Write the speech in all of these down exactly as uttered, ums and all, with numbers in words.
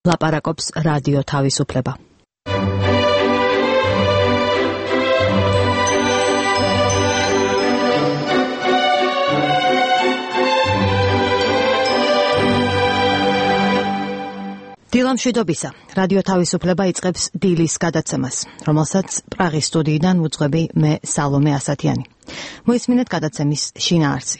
ლაპარაკობს რადიო თავისუფლება. დილამშვიდობისა. რადიო თავისუფლება იწყებს დილის გადაცემას, რომელსაც პრაღის სტუდიიდან ვუძღვები მე სალომე ასათიანი. მოისმინეთ გადაცემის შინაარსი.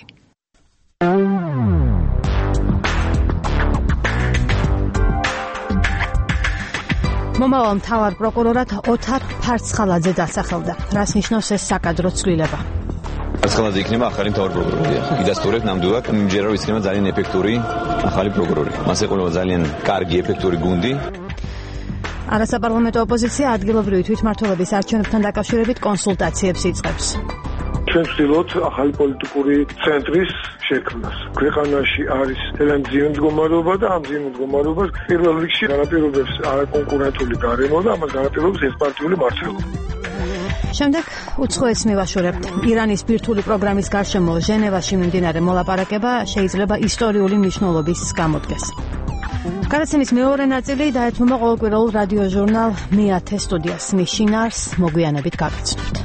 მომავალ მთავარ პროკურორად ოთარ ფარცხალაძე დასახელდა. რას ნიშნავს ეს საკადრო ცვლილება? ფარცხალაძე იქნება ახალი მთავარი პროკურორი. იდასტურეთ ნამდვილად, იმჯერა რომ იქნება ძალიან ეფექტური ახალი პროკურორი. მას ეყოლება ძალიან კარგი ეფექტური გუნდი. არასაპარლამენტო ოპოზიცია ადგილობრივი თვითმმართველობის არჩევნებთან დაკავშირებით კონსულტაციებს იწყებს. ჩვენ ვცდილობთ ახალი პოლიტიკური ცენტრის შექმნას. ქვეყანაში არის ძალიან მძიმე მდგომარეობა და ამ მძიმე მდგომარეობას პირველ რიგში განაპირობებს არაკონკურენტული გარემო და ამას განაპირობებს ერთპარტიული მმართველობა. შემდეგ უცხოეთს მივაშორებთ. ირანის ბირთვული პროგრამის გარშემო ჟენევაში მიმდინარე მოლაპარაკება შეიძლება ისტორიული მნიშვნელობის გამოდგეს. გადაცემის მეორე ნაწილი დაეთმობა ყოველკვირეულ რადიო ჟურნალ მეათე სტუდიას. მის შინაარსს მოგვიანებით გაგიცნობთ.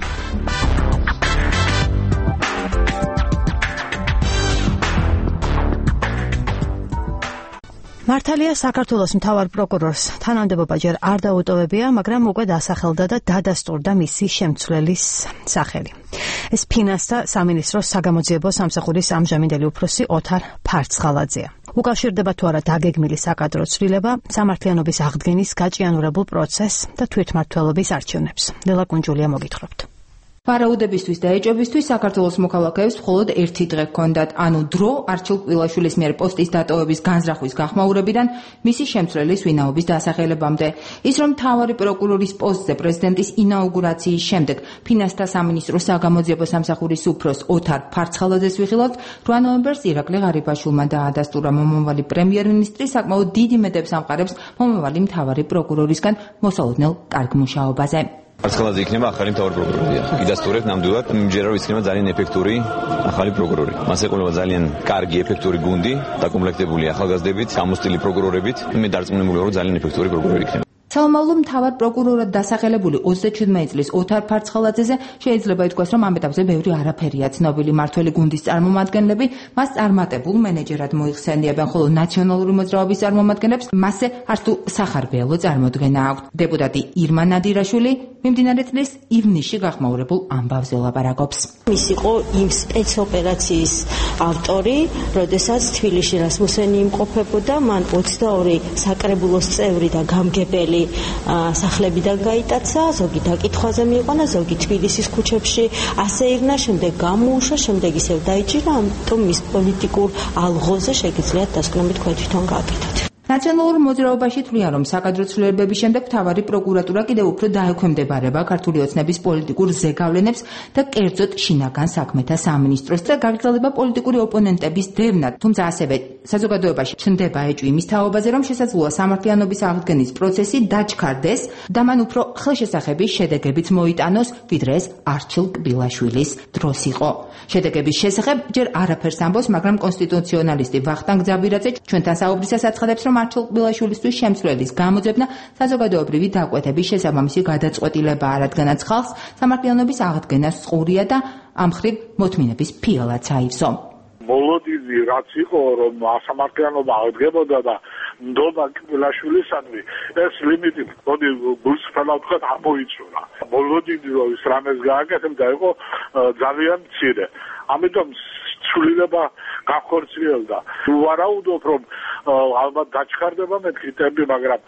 მართალია საქართველოს მთავარ პროკურორს თანამდებობა ჯერ არ დაუტოვებია, მაგრამ უკვე დასახელდა და დადასტურდა მისი შემცვლელის სახელი. ეს ფინანსთა სამინისტროს საგამოძიებო სამსახურის ამჟამინდელი უფროსი ოთარ ფარცხალაძეა. უკავშირდება თუ არა დაგეგმილი საკადრო ცვლილება, სამართლიანობის აღდგენის გაჭიანურებულ პროცესს და თვითმმართველობის არჩევნებს. ლელა კუნჯულია მოგითხრობთ. ვარაუდებისთვის და ეჭვებისთვის საქართველოს მოქალაქეებს მხოლოდ ერთი დღე ჰქონდათ, ანუ დრო არჩილ კბილაშვილის მიერ პოსტის დატოვების განზრახვის გახმაურებიდან მისი შემცვლელის ვინაობის დასახელებამდე. ის რომ მთავარი პროკურორის პოსტზე პრეზიდენტის ინაუგურაციის შემდეგ ფინანსთა სამინისტროს საგამოძიებო სამსახურის უფროს ოთარ ფარცხალაძეს ვიხილავთ, რვა ნოემბერს ირაკლი ღარიბაშვილმა დაადასტურა მომავალი პრემიერ-მინისტრი საკმაოდ დიდი მეტებს ამყარებს მომავალი მთავარი პროკურორისგან მოსალოდნელ კარგ მუშაობაზე. ფარცხალაძე იქნება ახალი მთავარი პროკურორი. იდასტურეთ ნამდვილად, იმჯერა რომ იქნება ძალიან ეფექტური ახალი პროკურორი. მას ეყოლება ძალიან კარგი ეფექტური გუნდი, დაკომპლექტებული ახალგაზრდებით, გამოცდილი პროკურორებით. მე დარწმუნებულია, რომ ძალიან ეფექტური პროკურორი იქნება. სამომავლო მთავარ პროკურორად დასახელებული ოცდაჩვიდმეტი წლის ოთარ ფარცხალაძეზე შეიძლება ითქვას, რომ ამ ეტაპზე ბევრი არაფერია ცნობილი. მართველი გუნდის წარმომადგენლები მას წარმატებულ მენეჯერად მოიხსენიებენ, ხოლო ნაციონალური მოძრაობის წარმომადგენლებს მასზე არც თუ სახარბიელო წარმოდგენა აქვს. დეპუტატი ირმა ნადირაშვილი მიმდინარე წლის ივნისში გახმაურებულ ამბავზე ლაპარაკობს. ის იყო იმ სპეცოპერაციის ავტორი, როდესაც თბილისში რასმუსენი იმყოფებოდა, მან ოცდაორი საკრებულოს წევრი და გამგებელი სახლებიდან გაიტაცა, ზოგი დაკითხვაზე მიიყვანა, ზოგი თბილისის ქუჩებში ასეირნა, შემდეგ გამოუშვა, შემდეგ ისევ დაიჭირა, ამიტომ მის პოლიტიკურ ალღოზე შეგიძლიათ დასკვნობით თქვენ თვითონ გააკეთოთ. ნაციონალურ მოძრაობაში თვლიან, რომ საკადრო ცვლილებების შემდეგ მთავარი პროკურატურა კიდევ უფრო დაექვემდებარება ქართული ოცნების პოლიტიკურ ზეგავლენებს და კერძოდ შინაგან საქმეთა სამინისტროს და გაგრძელდება პოლიტიკური ოპონენტების დევნა, თუმცა ასევე საზოგადოებაში ჩნდება ეჭვი იმის თაობაზე, რომ შესაძლოა სამართლიანობის აღდგენის პროცესი დაჩქარდეს და მან უფრო ხელშესახები შედეგებიც მოიტანოს, ვიდრე ეს არჩილ კბილაშვილის დროს იყო. შედეგების შესახებ ჯერ არაფერს ამბობს, მაგრამ კონსტიტუციონალისტი ვახტანგ ძაბირაძე ჩვენთან საუბრისას აცხადებს, რომ არჩილ კბილაშვილისთვის შემცვლელის გამოძებნა საზოგადოებრივი დაკვეთების შესაბამისი გადაწყვეტილებაა, რადგანაც ხალხს სამართლიანობის აღდგენა სწორია და ამ ხრივ მოთმინების ფიალაც აივსო. მოლოდინი რაც იყო, რომ სამართლიანობა აღდგებოდა და ნდობა კბილაშვილისადმი, ეს ლიმიტი მოდი გულწრფელად ვთქვათ ამოიწურა. მოლოდინი რომ ის რამეს გააკეთებდა იყო ძალიან მცირე. ამიტომ ცვლილება გახორციელდა. ვარაუდობ, რომ ალბათ დაჩქარდება მეთქი ტემპი, მაგრამ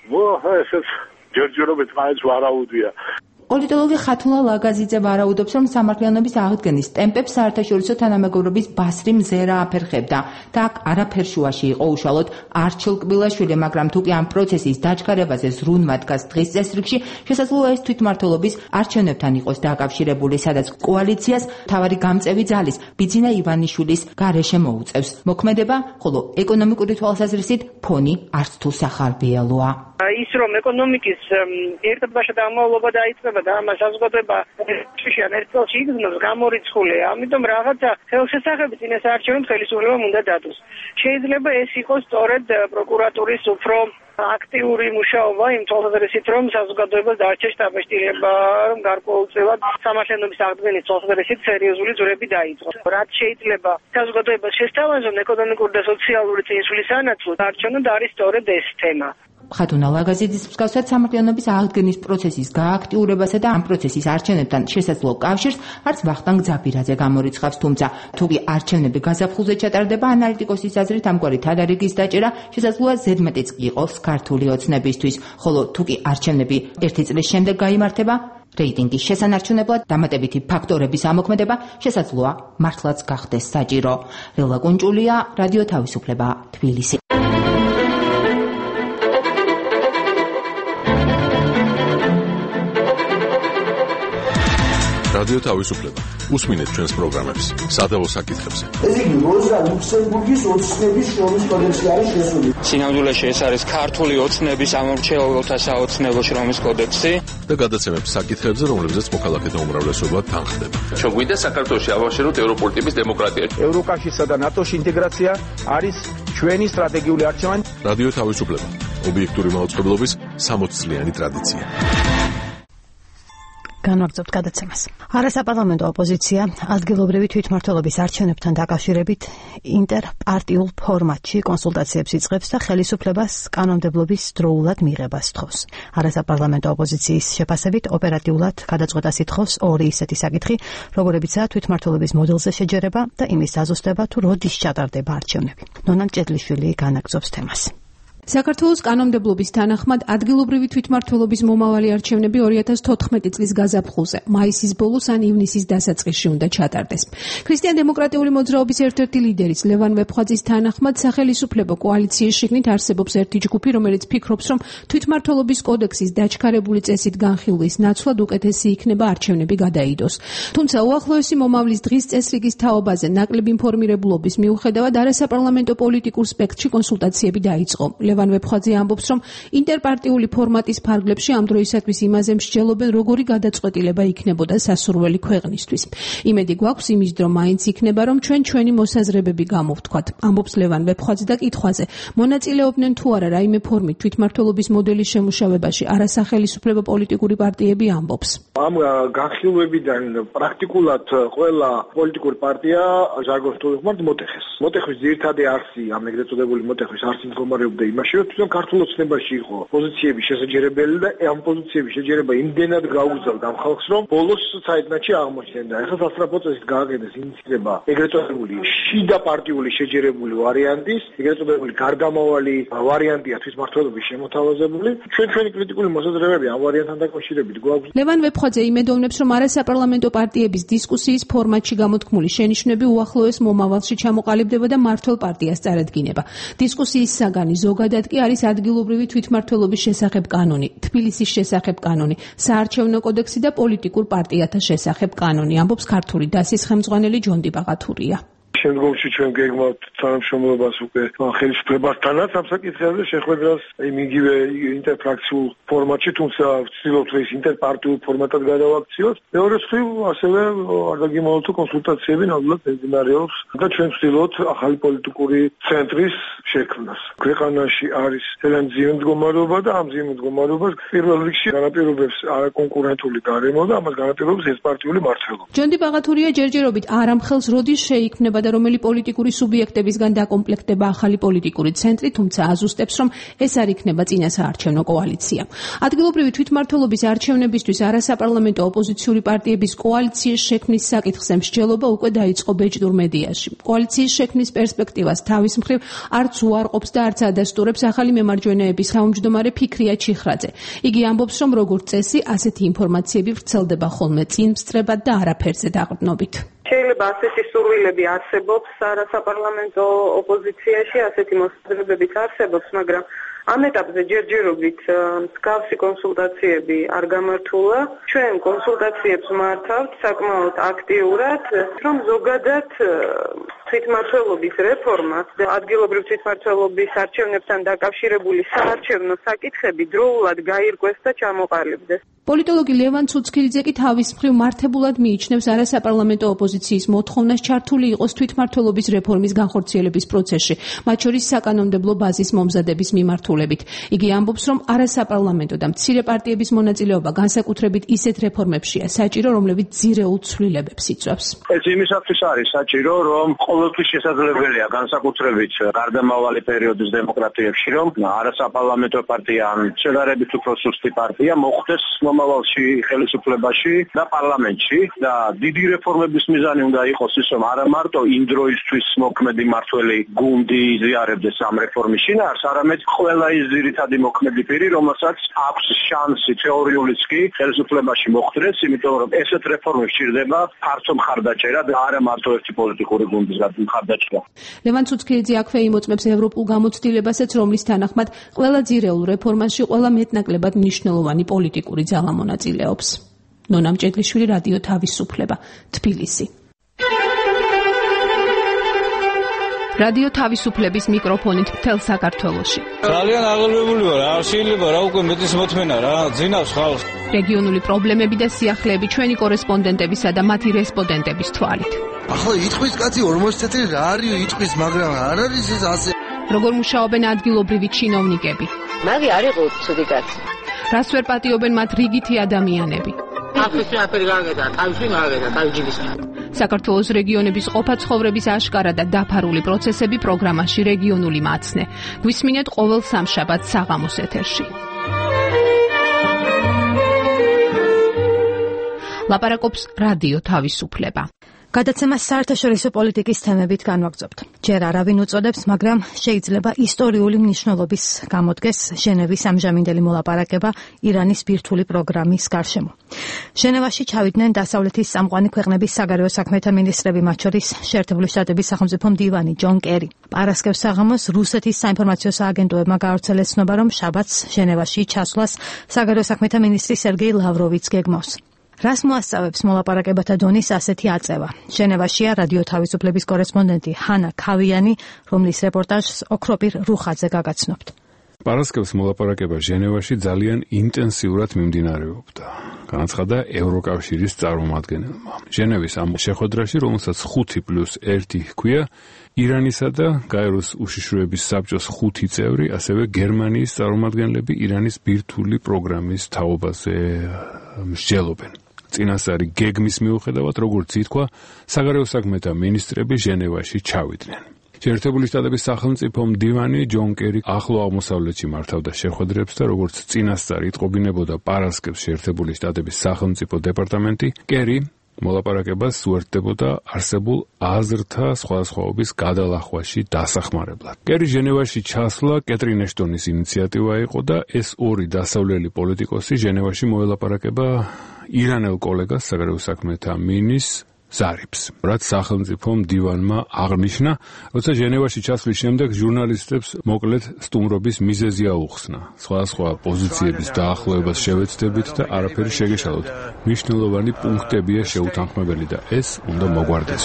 ესეც ჯერჯერობით მაინც ვარაუდია. პოლიტოლოგი ხათულა ლაგაზიძე ვარაუდობს, რომ სამართლიანობის აღდგენის ტემპებს საერთაშორისო თანამეგობრობის ბასრი მზერა აფერხებდა და აქ არაფერ შუაში იყო უშუალოდ არჩილ კბილაშვილი, მაგრამ თუ კი ამ პროცესის დაჩქარებაზე ზრუნვა დგას დღის წესრიგში, შესაძლოა ეს თვითმმართველობის არჩევნებთან იყოს დაკავშირებული, სადაც კოალიციას მთავარი გამწევი ძალის ბიძინა ივანიშვილის გარეშე მოუწევს მოქმედება, ხოლო ეკონომიკური თვალსაზრისით ფონი არც თუ სახარბიელოა. ის რომ ეკონომიკის ერთადღაშა დამოვლობა დაიწყება და ამას საზოგადოება შუშიან ერთ წელში იგრძნობს გამორიცხულია. ამიტომ რაღაცა ხელშესახები წინასაარჩევნო ხელისუფლებამ უნდა დადოს. შეიძლება ეს იყოს სწორედ პროკურატურის უფრო აქტიური მუშაობა იმ თვალსაზრისით, რომ საზოგადოებას დარჩეს დაბეჭდილება, რომ გარკვეულწილად სამართლიანობის აღდგენის თვალსაზრისით სერიოზული ძვრები დაიწყო. რაც შეიძლება საზოგადოებას შესთავაზონ ეკონომიკური და სოციალური წინსვლის სანაცვლოდ, არჩევნად არის სწორედ ეს თემა. ხათუნა ლაგაზიძის მსგავსად სამართლიანობის აღდგენის პროცესის გააქტიურებასა და ამ პროცესის არჩევნებთან შესაძლო კავშირს არც ვახტანგ ძაბირაძე გამორიცხავს, თუმცა თუ კი არჩევნები გაზაფხულზე ჩატარდება, ანალიტიკოსის აზრით ამგვარი თადარიგის დაჭერა შესაძლოა ზედმეტიც კი იყოს ქართული ოცნებისთვის, ხოლო თუ კი არჩევნები ერთი წლის შემდეგ გაიმართება, რეიტინგის შესანარჩუნებლად დამატებითი ფაქტორების ამოქმედება შესაძლოა მართლაც გახდეს საჭირო. რელა კუნჭულია, რადიო თავისუფლება, თბილისი. რადიო თავისუფლება. უსმინეთ ჩვენს პროგრამებს სადავო საკითხებზე. ეს იგი როზა ლუქსემბურგის ოცნების შრომის კოდექსი არის შესული. სინამდვილეში ეს არის ქართული ოცნების ამორჩეულთა საოცნებო შრომის კოდექსი და გადაცემებს საკითხებზე, რომლებზეც მოქალაქეთა უმრავლესობა თანხდება. ჩვენ გვინდა საქართველოში ავაშენოთ ევროპული ტიპის დემოკრატია. ევროკავშირსა და ნატოს ინტეგრაცია არის ჩვენი სტრატეგიული არჩევანი. რადიო თავისუფლება. ობიექტური მაუწყებლობის სამოც წლიანი ტრადიცია. განვაგრძობთ გადაცემას. არასაპარლამენტო ოპოზიცია ადგილობრივი თვითმმართველობის არჩევნებთან დაკავშირებით ინტერპარტიულ ფორმატში კონსულტაციებს იწყებს და ხელისუფლებას კანონმდებლობის დროულად მიღებას თხოვს. არასაპარლამენტო ოპოზიციის შეფასებით ოპერატიულად გადაწყვეტას ითხოვს ორი ისეთი საკითხი, როგორებიცაა თვითმმართველობის მოდელზე შეჯერება და იმის დაზუსტება, თუ როდის ჩატარდება არჩევნები. ნონა ჭედლიშვილი განაგრძობს თემას. საქართველოს კანონმდებლობის თანახმად ადგილობრივი თვითმმართველობის მომავალი არჩევნები ორი ათას თოთხმეტი წლის გაზაფხულზე, მაისის ბოლოს ან ივნისის დასაწყისში უნდა ჩატარდეს. ქრისტიან-დემოკრატიული მოძრაობის ერთ-ერთი ლიდერის ლევან ვეფხვაძის თანახმად სახელისუფლებო კოალიციის შიგნით არსებობს ერთი ჯგუფი, რომელიც ფიქრობს, რომ თვითმმართველობის კოდექსის დაჩქარებული წესით განხილვის ნაცვლად უკეთესი იქნება არჩევნები გადაიდოს. თუმცა უახლოესი მომავლის დღის წესრიგის თაობაზე ნაკლებ ინფორმირებულობის მიუხედავად არასაპარლამენტო პოლიტიკურ სპექტრში კონსულტაციები დაიწყო. ლევან ვეფხვაძე ამბობს, რომ ინტერპარტიული ფორმატის ფარგლებში ამ დროისათვის იმაზე მსჯელობენ, როგორი გადაწყვეტილება იქნებოდა სასურველი ქვეყნისთვის. იმედი გვაქვს იმის დრო მაინც იქნება, რომ ჩვენ ჩვენი მოსაზრებები გამოვთქვათ. ამბობს ლევან ვეფხვაძე და კითხვაზე, მონაწილეობდნენ თუ არა რაიმე ფორმით თვითმმართველობის მოდელის შემუშავებაში არასახელისუფლებო პოლიტიკური პარტიები ამბობს. ამ განხილვებიდან პრაქტიკულად ყველა პოლიტიკური პარტია ჟარგონს თუ ვიხმართ მოტეხეს. მოტეხვის ძირითადი არსი, ამ ეგრეთ წოდებული მოტეხვის არსი მდგომარეობდა იმაში, რომ თვითონ ქართულ ოცნებაში იყო პოზიციების შესაჯერებელი და ამ პოზიციების შეჯერება იმდენად გაუგზავნა ამ ხალხს, რომ ბოლოს საერთნაში აღმოჩნდა. ეხლა სასწრაფო წესით გააკეთეს ინიციატივა ეგრეთ წოდებული შიდა პარტიული შეჯერებული ვარიანტის, ეგრეთ წოდებული გარდამავალი ვარიანტია თვითმმართველობის შემოთავაზებული. ჩვენ ჩვენი კრიტიკული მოსაზრებები ამ ვარიანტთან დაკავშირებით გვაქვს. ლევან ვეფხვაძე იმედოვნებს, რომ არასაპარლამენტო პარტიების დისკუსიის ფორმატში გამოთქმული შენიშვნები უახლოეს მომავალში ჩამოყალიბდება და მმართველ პარტიას წარადგინება. დისკუსიის საგანი ზოგადად კი არის ადგილობრივი თვითმმართველობის შესახებ კანონი, თბილისის შესახებ კანონი, საარჩევნო კოდექსი და პოლიტიკურ პარტიათა შესახებ კანონი, ამბობს ქართული დასის ხელმძღვანელი ჯონდი ბაღათურია. შემდგომში ჩვენ გეგმავთ თანამშრომლობას უკვე ხელისუფლებასთანაც ამ საკითხებზე შეხვედრას იმ იგივე ინტერფრაქციულ ფორმატში, თუმცა ვცდილობთ ეს ინტერპარტიულ ფორმატად გადავაქციოთ. მეორე მხრივ ასევე არ დაგიმოვოთ კონსულტაციები ნამდვილად მიმდინარეობს და ჩვენ ვცდილობთ ახალი პოლიტიკური ცენტრის შექმნას. ქვეყანაში არის ძალიან მძიმე მდგომარეობა და ამ მძიმე მდგომარეობას პირველ რიგში განაპირობებს არაკონკურენტული გარემო და ამას განაპირობებს ერთპარტიული მმართველობა. ჯონდი ბაღათურია ჯერჯერობით არ ამხელს როდის შეიქმნება და რომელი პოლიტიკური სუბიექტებისგან დაკომპლექტდება ახალი პოლიტიკური ცენტრი, თუმცა აზუსტებს, რომ ეს არ იქნება წინასაარჩევნო კოალიცია. ადგილობრივი თვითმმართველობის არჩევნებისთვის არასაპარლამენტო ოპოზიციური პარტიების კოალიციის შექმნის საკითხზე მსჯელობა უკვე დაიწყო ბეჭდურ მედიაში. კოალიციის შექმნის პერსპექტივას თავის მხრივ არც უარყოფს და არც ადასტურებს ახალი მემარჯვენეების თავმჯდომარე ფიქრია ჩიხრაძე. იგი ამბობს, რომ როგორც წესი, ასეთი ინფორმაციები ვრცელდება ხოლმე წინსწრებად და არაფერზე დაყრდნობით. შეიძლება ასეთი სურვილები არსებობს არასაპარლამენტო ოპოზიციაში, ასეთი მოსაზრებებიც არსებობს, მაგრამ ამ ეტაპზე ჯერჯერობით მსგავსი კონსულტაციები არ გამართულა. ჩვენ კონსულტაციებს მართავთ საკმაოდ აქტიურად, რომ ზოგადად თვითმმართველობის რეფორმა და ადგილობრივ თვითმმართველობის არჩევნებთან დაკავშირებული საარჩევნო საკითხები დროულად გაირკვეს და ჩამოყალიბდეს. პოლიტოლოგი ლევან ცუცქილიძე კი თავის მხრივ მართებულად მიიჩნევს არასაპარლამენტო ოპოზიციის მოთხოვნას ჩართული იყოს თვითმმართველობის რეფორმის განხორციელების პროცესში, მათ შორის საკანონმდებლო ბაზის მომზადების მიმართულებით. იგი ამბობს, რომ არასაპარლამენტო და მცირე პარტიების მონაწილეობა განსაკუთრებით ისეთ რეფორმებშია საჭირო, რომლებიც ძირეულ ცვლილებებს იწვევს. ეს იმისათვის არის საჭირო, რომ ყოველთვის შესაძლებელია განსაკუთრებით გარდამავალი პერიოდის დემოკრატიებში, რომ არასაპარლამენტო პარტია ან შედარებით უფრო სუსტი პარტია მოხვდეს მომავალში ხელისუფლებაში და პარლამენტში და დიდი რეფორმების მიზანი უნდა იყოს ის, რომ არა მარტო იმ დროისთვის მოქმედი მმართველი გუნდი იზიარებდეს ამ რეფორმის შინაარს, არამედ ყველა ის ძირითადი მოქმედი პირი, რომელსაც აქვს შანსი თეორიულიც კი ხელისუფლებაში მოხვდეს, იმიტომ რომ ესეთ რეფორმებს სჭირდება ფართო მხარდაჭერა და არა მარტო ერთი პოლიტიკური გუნდის მხარდაჭერა. ლევან ცუცქილიძე აქვე იმოწმებს ევროპულ გამოცდილებასაც, რომლის თანახმად ყველა ძირეულ რეფორმაში ყველა მეტნაკლებად მნიშვნელოვანი პოლიტიკური ძალა მონაწილეობს. ნონა მჭედლიშვილი, რადიო თავისუფლება, თბილისი. რადიო თავისუფლების მიკროფონით მთელ საქართველოში. ძალიან აღელვებული ვარ, არ შეიძლება რა უკვე მეტის მოთმენა რა, ძინავს ხალხს. რეგიონული პრობლემები და სიახლეები ჩვენი კორესპონდენტებისა და მათი რესპონდენტების თვალით. ახლა იტყვის კაცი ორმოცი წელი რა არის იტყვის, მაგრამ არ არის ეს ასე. როგორ მუშაობენ ადგილობრივი ჩინოვნიკები? მაგი არ იყო ცუდი კაცი. რას ვერ პატიობენ მათ რიგითი ადამიანები? ახლა შეაფერი გაგედა, თავში მაგედა, თავჯიბის. საქართველოს რეგიონების ყოფა ცხოვრების აშკარა და დაფარული პროცესები პროგრამაში რეგიონული მაცნე. გვისმინეთ ყოველ სამშაბათს საღამოს ეთერში. ლაპარაკობს რადიო თავისუფლება. გადაცემას საერთაშორისო პოლიტიკის თემებით განვაგრძობთ. ჯერ არავინ უწოდებს, მაგრამ შეიძლება ისტორიული მნიშვნელობის გამოდგეს ჟენევის ამჟამინდელი მოლაპარაკება ირანის ბირთვული პროგრამის გარშემო. ჟენევაში ჩავიდნენ დასავლეთის წამყვანი ქვეყნების საგარეო საქმეთა მინისტრები, მათ შორის შეერთებული შტატების სახელმწიფო მდივანი ჯონ კერი. პარასკევს საღამოს რუსეთის საინფორმაციო სააგენტოებმა გაავრცელეს ცნობა, რომ შაბათს ჟენევაში ჩასვლას საგარეო საქმეთა მინისტრი სერგეი ლავროვიც გეგმავს. რას მოასწავებს მოლაპარაკებათა დონის ასეთი აწევა? ჟენევაშია რადიო თავისუფლების კორესპონდენტი ჰანა ქავიანი, რომლის რეპორტაჟს ოქროპირ რუხაძე გაგაცნობთ. პარასკევს მოლაპარაკება ჟენევაში ძალიან ინტენსიურად მიმდინარეობდა, განაცხადა ევროკავშირის წარმომადგენელმა. ჟენევის ამ შეხვედრაში, რომელსაც ხუთი პლუს ერთი ჰქვია, ირანისა და გაეროს უშიშროების საბჭოს ხუთი წევრი, ასევე გერმანიის წარმომადგენლები ირანის ბირთვული პროგრამის თაობაზე მსჯელობენ. წინასწარი გეგმის მიუხედავად, როგორც ითქვა, საგარეო საქმეთა მინისტრები ჟენევაში ჩავიდნენ. შეერთებული შტატების სახელმწიფო მდივანი ჯონ კერი ახლო აღმოსავლეთში მართავდა შეხვედრებს და როგორც წინასწარ იტყობინებოდა პარასკევს შეერთებული შტატების სახელმწიფო დეპარტამენტი, კერი მოლაპარაკებას უერთდებოდა არსებულ აზრთა სხვადასხვაობის გადალახვაში დასახმარებლად. კერი ჟენევაში ჩასვლა კეტრინ ეშტონის ინიციატივა იყო და ეს ორი დასავლელი პოლიტიკოსი ჟენევაში მოელაპარაკება ირანელ კოლეგას საგარეო საქმეთა მინისტრს ზარიფს, რაც სახელმწიფო მდივანმა აღნიშნა, როცა ჟენევაში ჩასვლის შემდეგ ჟურნალისტებს მოკლედ სტუმრობის მიზეზი აუხსნა. სხვადასხვა პოზიციების დაახლოებას შევეცდებით და არაფერი შეგეშალოთ. მნიშვნელოვანი პუნქტებია შეუთანხმებელი და ეს უნდა მოგვარდეს.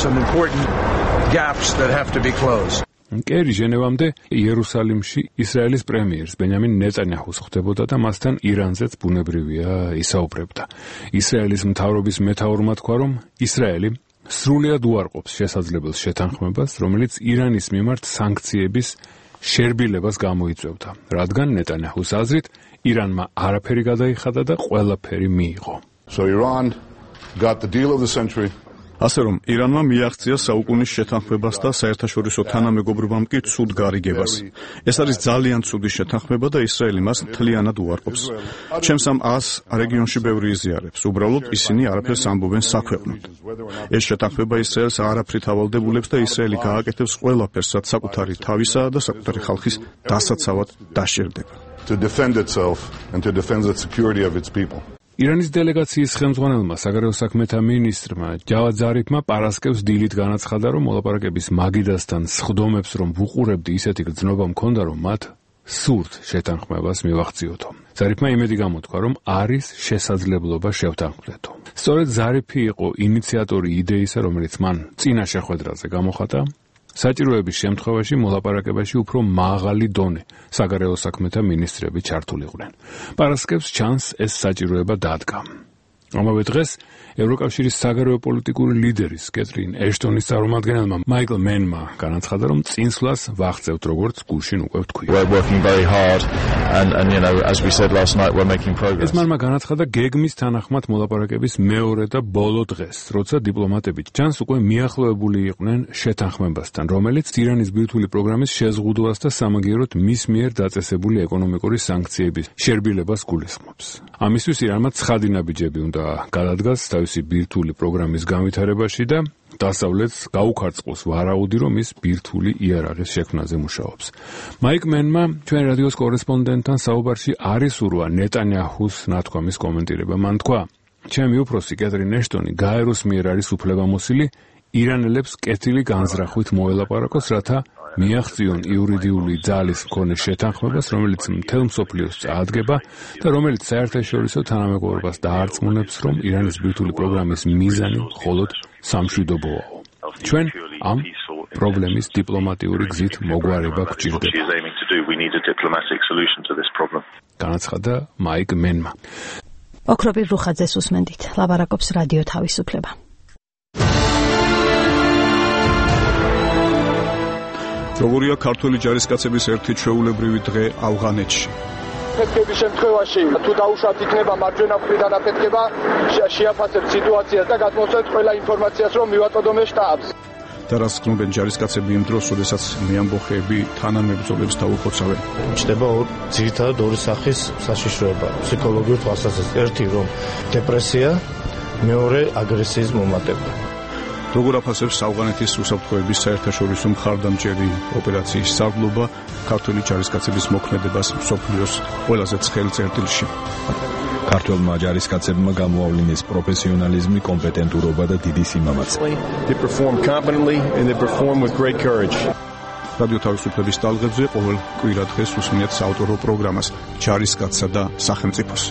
კერი ჟენევამდე იერუსალიმში ისრაელის პრემიერს ბენიამინ ნეტანიაჰუს ხვდებოდა და მასთან ირანზეც ბუნებრივია ისაუბრებდა. ისრაელის მთავრობის მეთაურმა თქვა, რომ ისრაელი სრულად უარყოფს შესაძლებელ შეთანხმებას, რომელიც ირანის მიმართ სანქციების შერბილებას გამოიწვევდა, რადგან ნეტანიაჰუს აზრით ირანმა არაფერი გადაიხადა და ყველაფერი მიიღო. So Iran got the deal of the century. ასე რომ ირანმა მიაღწია საუკუნის შეთანხმებას და საერთაშორისო თანამეგობრობამ კი ცუდ გარიგებას. ეს არის ძალიან ცუდი შეთანხმება და ისრაელი მას მთლიანად უარყოფს. ჩემს ამ ას რეგიონში ბევრი იზიარებს. უბრალოდ ისინი არაფერს ამბობენ საქვეყნოდ. ეს შეთანხმება ისრაელს არაფრით ავალდებულებს და ისრაელი გააკეთებს ყველაფერს, რაც საკუთარი თავისა და საკუთარი ხალხის დასაცავად დასჭირდება. To defend itself and to defend the security of its people. ირანის დელეგაციის ხელმძღვანელმა საგარეო საქმეთა მინისტრმა ჯავად ზარიფმა პარასკევს დილით განაცხადა, რომ მოლაპარაკების მაგიდასთან სხდომებს რომ ვუყურებდი, ისეთი გრძნობა მქონდა, რომ მათ სურთ შეთანხმებას მივახციოთო. ზარიფმა იმედი გამოთქვა, რომ არის შესაძლებლობა შევთანხმდეთო. სწორედ ზარიფი იყო ინიციატორი იდეისა, რომელიც მან წინა შეხვედრაზე გამოხატა, საჭიროების შემთხვევაში მოლაპარაკებაში უფრო მაღალი დონე საგარეო საქმეთა მინისტრები ჩართულიყვნენ. პარასკევს ჩანს ეს საჭიროება დადგა. ამავე დღეს ევროკავშირის საგარეო პოლიტიკური ლიდერის კეთრინ ეშტონის წარმომადგენელმა მაიკლ მენმა განაცხადა, რომ წინსვლას ვაღწევთ, როგორც გუშინ უკვე ვთქვი. ეს მანმა განაცხადა გეგმის თანახმად მოლაპარაკების მეორე და ბოლო დღეს, როცა დიპლომატები ჩანს უკვე მიახლოებული იყვნენ შეთანხმებასთან, რომელიც ირანის ბირთვული პროგრამის შეზღუდვას და სამაგიეროდ მის მიერ დაწესებული ეკონომიკური სანქციების შერბილებას გულისხმობს. ამისთვის ირანმა ცხადი ნაბიჯები უნდა გადადგას თავისი ბირთვული პროგრამის განვითარებაში და დასავლეთს გაუქარწყოს ვარაუდი, რომ ის ბირთვული იარაღის შექმნაზე მუშაობს. მაიკ მენმა ჩვენ რადიოს კორესპონდენტთან საუბარში არ ისურვა ნეტანიაჰუს ნათქვამის კომენტირება. მან თქვა, ჩემი უფროსი კეთრინ ეშტონი გაეროს მიერ არის უფლებამოსილი ირანელებს კეთილი განზრახვით მოელაპარაკოს, რათა მიაღწიონ იურიდიული ძალის მქონე შეთანხმებას, რომელიც მთელ მსოფლიოს წაადგება და რომელიც საერთაშორისო თანამეგობრობას დაარწმუნებს, რომ ირანის ბირთვული პროგრამის მიზანი მხოლოდ სამშვიდობოა. ჩვენ ამ პრობლემის დიპლომატიური გზით მოგვარება გვჭირდება. განაცხადა მაიკ მენმა. ოქროპირ რუხაძეს უსმენდით, ლაპარაკობს რადიო თავისუფლება. როგორია ქართველი ჯარისკაცების ერთი ჩვეულებრივი დღე ავღანეთში. ფეთქების შემთხვევაში თუ დაუშვათ იქნება მარჯვენა მხრიდან აფეთქება, შეაფასებთ სიტუაციას და გადმოსცემთ ყველა ინფორმაციას, რომ მივაწოდოთ შტაბს. და რას გნობენ ჯარისკაცები იმ დროს, როდესაც მეამბოხეები თანამებრძოლებს დაუხოცავენ. ჩნდება ძირითადად ორი სახის საშიშროება ფსიქოლოგიურ თვალსაზრისით. ერთი რომ დეპრესია, მეორე აგრესიის მომატება. როგორ აფასებს ავღანეთის უსაფრთხოების საერთაშორისო მხარდამჭერი ოპერაციის სარდლობა ქართველი ჯარისკაცების მოქმედებას მსოფლიოს ყველაზე ცხელ წერტილში? ქართველმა ჯარისკაცებმა გამოავლინეს პროფესიონალიზმი, კომპეტენტურობა და დიდი სიმამაცე. რადიო თავისუფლების ტალღებზე ყოველ კვირა დღეს უსმენთ საავტორო პროგრამას ჯარისკაცსა და სახელმწიფოს.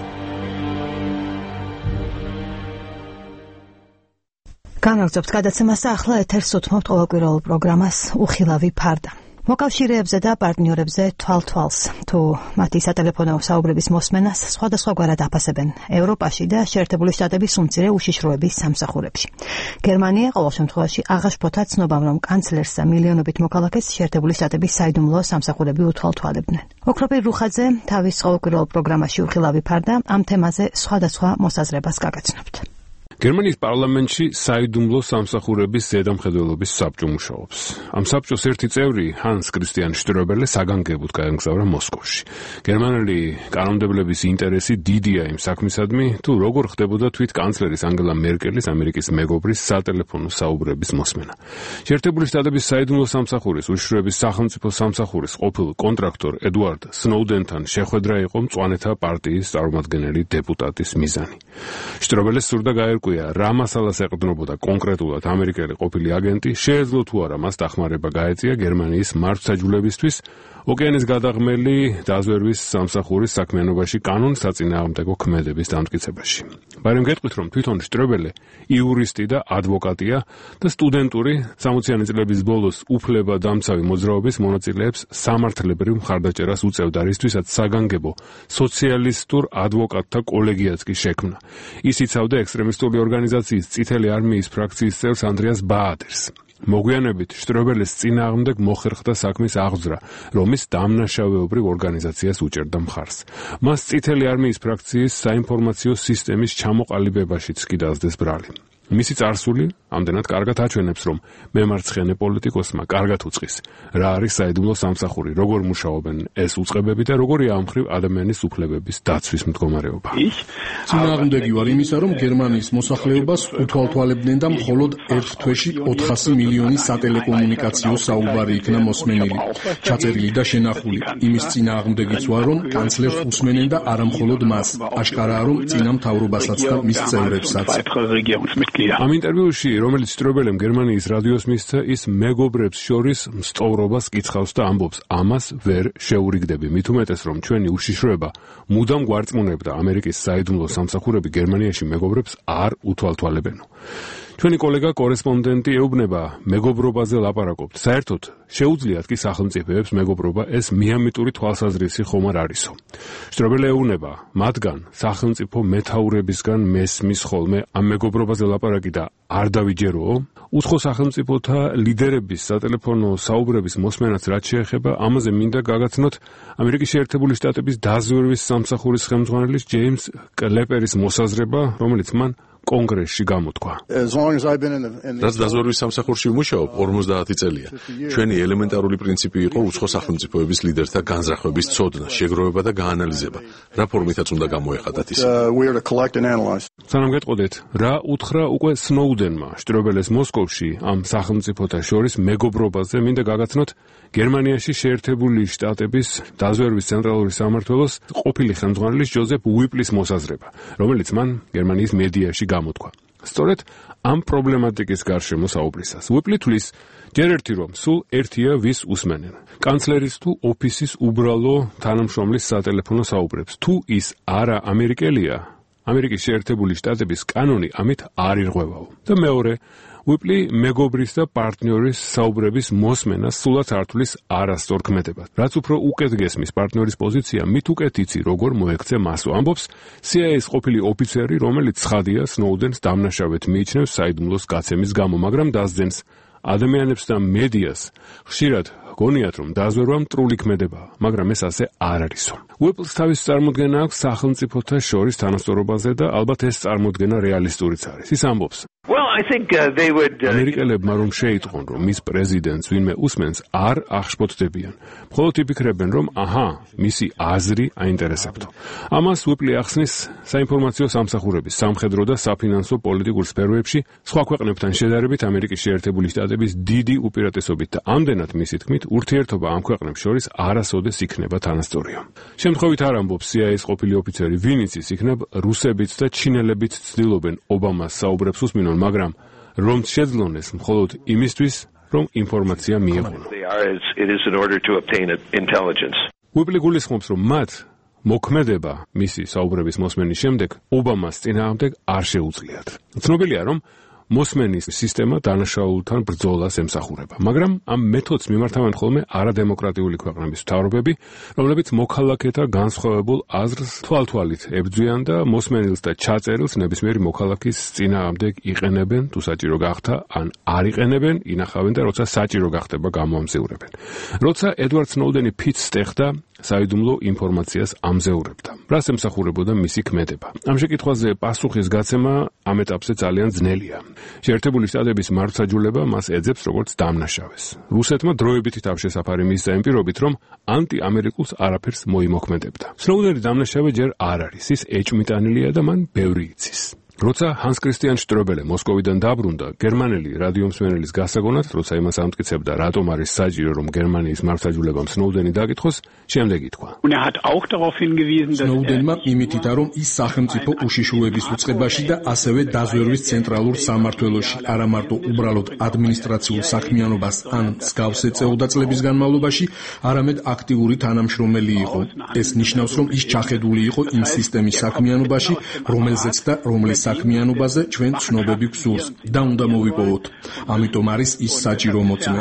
განაგრძობთ გადაცემას და ახლა ეთერს უთმობთ ყოველკვირეულ პროგრამას უხილავი ფარდა. მოკავშირეებზე და პარტნიორებზე თვალ-თვალს თუ მათი სატელეფონო საუბრების მოსმენას სხვადასხვაგვარად აფასებენ ევროპაში და შეერთებული შტატების უმცირე უშიშროების სამსახურებში. გერმანია ყოველ შემთხვევაში აღაშფოთა ცნობამ, რომ კანცლერს და მილიონობით მოქალაქეს შეერთებული შტატების საიდუმლო სამსახურები უთვალთვალებდნენ. ოქროპირ რუხაძე თავის ყოველკვირეულ პროგრამაში უხილავი ფარდა ამ თემაზე სხვადასხვა მოსაზრებას გაგაცნობთ. გერმანიის პარლამენტში საიდუმლო სამსახურების ზედამხედველობის საბჭო მუშაობს. ამ საბჭოს ერთი წევრი, ჰანს კრისტიან შტრობელე, საგანგებოდ გაემგზავრა მოსკოვში. გერმანელი კანონმდებლების ინტერესი დიდია იმ საქმისადმი, თუ როგორ ხდებოდა თვით კანცლერის ანგელა მერკელის, ამერიკის მეგობრის სატელეფონო საუბრების მოსმენა. შეერთებული შტატების საიდუმლო სამსახურის უშიშროების სახელმწიფო სამსახურის ყოფილ კონტრაქტორ ედვარდ სნოუდენთან შეხვედრა იყო მწვანეთა პარტიის წარმომადგენელი დეპუტატის მიზანი. შტრობელეს სურდა გაერკვია რა მასალას ეყრდნობოდა კონკრეტულად ამერიკელი ყოფილი აგენტი, შეეძლო თუ არა მას დახმარება გაეწია გერმანიის მართლმსაჯულებისთვის ოკეანის გადაღმელი დაზვერვის სამსახურის საქმიანობაში კანონსაწინააღმდეგო ქმედების დამტკიცებაში. მაგრამ გეტყვით, რომ თვითონ შტრობელე იურისტი და ადვოკატია და სტუდენტური სამოციანი წლების ბოლოს უფლებადამცავი მოძრაობის მონაწილეებს სამართლებრივ მხარდაჭერას უწევდა, რისთვისაც საგანგებო სოციალისტურ ადვოკატთა კოლეგიაც კი შექმნა. ის იცავდა ექსტრემისტული ორგანიზაციის წითელი არმიის ფრაქციის წევრს ანდრეას ბაადერს. მოგვიანებით შტრობელეს წინააღმდეგ მოხერხდა საქმის აღძვრა, რომის დამნაშავეობრივ ორგანიზაციას უჭერდა მხარს. მას წითელი არმიის ფრაქციის საინფორმაციო სისტემის ჩამოყალიბებაშიც კი დაასდეს ბრალი. მისი წარსული ამდენად კარგად აჩვენებს, რომ მემარცხენე პოლიტიკოსმა კარგად უწყის, რა არის საიდუმლო სამსახური, როგორ მუშაობენ ეს უწყებები და როგორია ამ მხრივ ადამიანის უფლებების დაცვის მდგომარეობა. წინააღმდეგი ვარ იმისა, რომ გერმანიის მოსახლეობას უთვალთვალებდნენ და მხოლოდ ერთ თვეში ოთხასი მილიონი სატელეკომუნიკაციო საუბარი იქნა მოსმენილი, ჩაწერილი და შენახული. იმის წინააღმდეგიც ვარ, რომ კანცლერს უსმენენ და არა მხოლოდ მას. აშკარაა, რომ წინა მთავრობასაც და მის წევრებსაც. ამ ინტერვიუში, რომელიც შტრობელემ გერმანიის რადიოს მისცა, ის მეგობრებს შორის მსტოვრობას კითხავს და ამბობს, ამას ვერ შეურიგდები. მით უმეტეს, რომ ჩვენი უშიშროება მუდამ გვარწმუნებდა ამერიკის საიდუმლო სამსახურები გერმანიაში მეგობრებს არ უთვალთვალებენო. ჩვენი კოლეგა კორესპონდენტი ეუბნება, მეგობრობაზე ლაპარაკობთ. საერთოდ შეუძლიათ კი სახელმწიფოებს მეგობრობა, ეს მიამიტური თვალსაზრისი ხომ არ არისო. შტრობელი ეუბნება, მათგან სახელმწიფო მეთაურებისგან მესმის ხოლმე ამ მეგობრობაზე ლაპარაკი და არ დავიჯეროო? უცხო სახელმწიფოთა ლიდერების სატელეფონო საუბრების მოსმენაც რაც შეეხება, ამაზე მინდა გაგაცნოთ ამერიკის შეერთებული შტატების დაზვერვის სამსახურის ხელმძღვანელის ჯეიმს კლეპერის მოსაზრება, რომელიც მან კონგრესში გამოთქვა. რაც დაზვერვის სამსახურში ვმუშაობ ორმოცდაათი წელია. ჩვენი ელემენტარული პრინციპი იყო უცხო სახელმწიფოების ლიდერთა განზრახვების ცოდნა, შეგროვება და გაანალიზება. რა ფორმითაც უნდა გამოეხადათ ის. სანამ გეტყოდეთ, რა უთხრა უკვე სნოუდენმა შტრობელეს მოსკოვში ამ სახელმწიფოთა შორის მეგობრობაზე, მინდა გაგაცნოთ გერმანიაში შეერთებული შტატების დაზვერვის ცენტრალური სამმართველოს ყოფილი ხელმძღვანელის ჯოზეფ უიპლის მოსაზრება, რომელიც მან გერმანიის მედიაში გამოთქვა. სწორედ ამ პრობლემატიკის გარშემო საუბრისას. უიპლი თვლის, ჯერ ერთი რომ სულ ერთია ვის უსმენენ. კანცლერის თუ ოფისის უბრალო თანამშრომლის სატელეფონო საუბრებს. თუ ის არა ამერიკელია, ამერიკის შეერთებული შტატების კანონი ამით არ ირღვევაო. და მეორე, უიპლი მეგობრის და პარტნიორის საუბრების მოსმენას სულაც არ თვლის არასწორ ქმედებას. რაც უფრო უკეთ გესმის პარტნიორის პოზიცია, მით უკეთ იცი როგორ მოექცე მასო. ამბობს სი აი ეს ყოფილი ოფიცერი, რომელიც ცხადია სნოუდენს დამნაშავედ მიიჩნევს საიდუმლოს გაცემის გამო, მაგრამ დასძენს ადამიანებს და მედიას ხშირად გონიათ, რომ დაზვერვა მტრული ქმედებაა, მაგრამ ეს ასე არ არისო. უიპლს თავის წარმოდგენა აქვს სახელმწიფოთა შორის თანასწორობაზე და ალბათ ეს წარმოდგენა რეალისტურიც არის. ის ამბობს, ამერიკელებმა რომ შეიტყონ, რომ მის პრეზიდენტს ვინმე უსმენს, არ აღშფოთდებიან. მხოლოდ იფიქრებენ, რომ აჰა, მისი აზრი აინტერესებთო. ამას უიპლი ახსნის საინფორმაციო სამსახურების, სამხედრო და საფინანსო პოლიტიკურ სფეროებში სხვა ქვეყნებთან შედარებით ამერიკის შეერთებული შტატების დიდი უპირატესობით და ამდენად მისი თქმით, ურთიერთობა ამ ქვეყნებს შორის არასოდეს იქნება თანასწორია. შემთხვევით არ ამბობს სი აი ეს ყოფილი ოფიცერი, ვინიც ის იქნებ, რუსებიც და ჩინელებიც ცდილობენ ობამას საუბრებს უსმინონ, მაგრამ რომ შეძლონეს მხოლოდ იმისთვის, რომ ინფორმაცია მიეღონო. უიპლი გულისხმობს, რომ მათ მოქმედება მისი საუბრების მოსმენის შემდეგ ობამას წინააღმდეგ არ შეუძლიათ. ცნობილია, რომ მოსმენის სისტემა დანაშაულთან ბრძოლას ემსახურება, მაგრამ ამ მეთოდს მიმართავენ ხოლმე არადემოკრატიული ქვეყნების მთავრობები, რომლებიც მოქალაქეთა განსხვავებულ აზრს თვალთვალით ებრძვიან და მოსმენილს და ჩაწერილს ნებისმიერი მოქალაქის წინააღმდეგ იყენებენ, თუ საჭირო გახდა, ან არ იყენებენ, ინახავენ და როცა საჭირო გახდება გამოამზეურებენ. როცა ედვარდ სნოუდენი ფიცს ტეხდა, საიდუმლო ინფორმაციას ამზეურებდა. რას ემსახურებოდა მისი ქმედება? ამ შეკითხვაზე პასუხის გაცემა ამ ეტაპზე ძალიან ძნელია. შეერთებული შტატების მართლმსაჯულება მას ეძებს როგორც დამნაშავეს. რუსეთმა დროებითი თავშესაფარი მისცა იმ პირობით, რომ ანტიამერიკულს არაფერს მოიმოქმედებდა. სნოუდენი დამნაშავე ჯერ არ არის, ის ეჭვმიტანილია და მან ბევრი იცის. როცა ჰანს კრისტიან შტრობელე მოსკოვიდან დაბრუნდა, გერმანელი რადიომსმენელის გასაგონად, როცა იმას ამტკიცებდა, რატომ არის საჭირო, რომ გერმანიის მართლმსაჯულებამ სნოუდენი დაკითხოს, შემდეგ ითქვა. სნოუდენმა იმით ითა, რომ ის სახელმწიფო უშიშროების უწყებაში და ასევე დაზვერვის ცენტრალურ სამმართველოში არა მარტო უბრალოდ ადმინისტრაციულ საქმიანობას ან მსგავს ეწეოდა წლების განმავლობაში, არამედ აქტიური თანამშრომელი იყო. ეს ნიშნავს, რომ ის ჩახედული იყო იმ სისტემის საქმიანობაში, რომელზეც და რომლის საქმიანობაზე ჩვენ ცნობები გვსურს და უნდა მოვიპოვოთ. ამიტომ არის ის საჭირო მოწმე.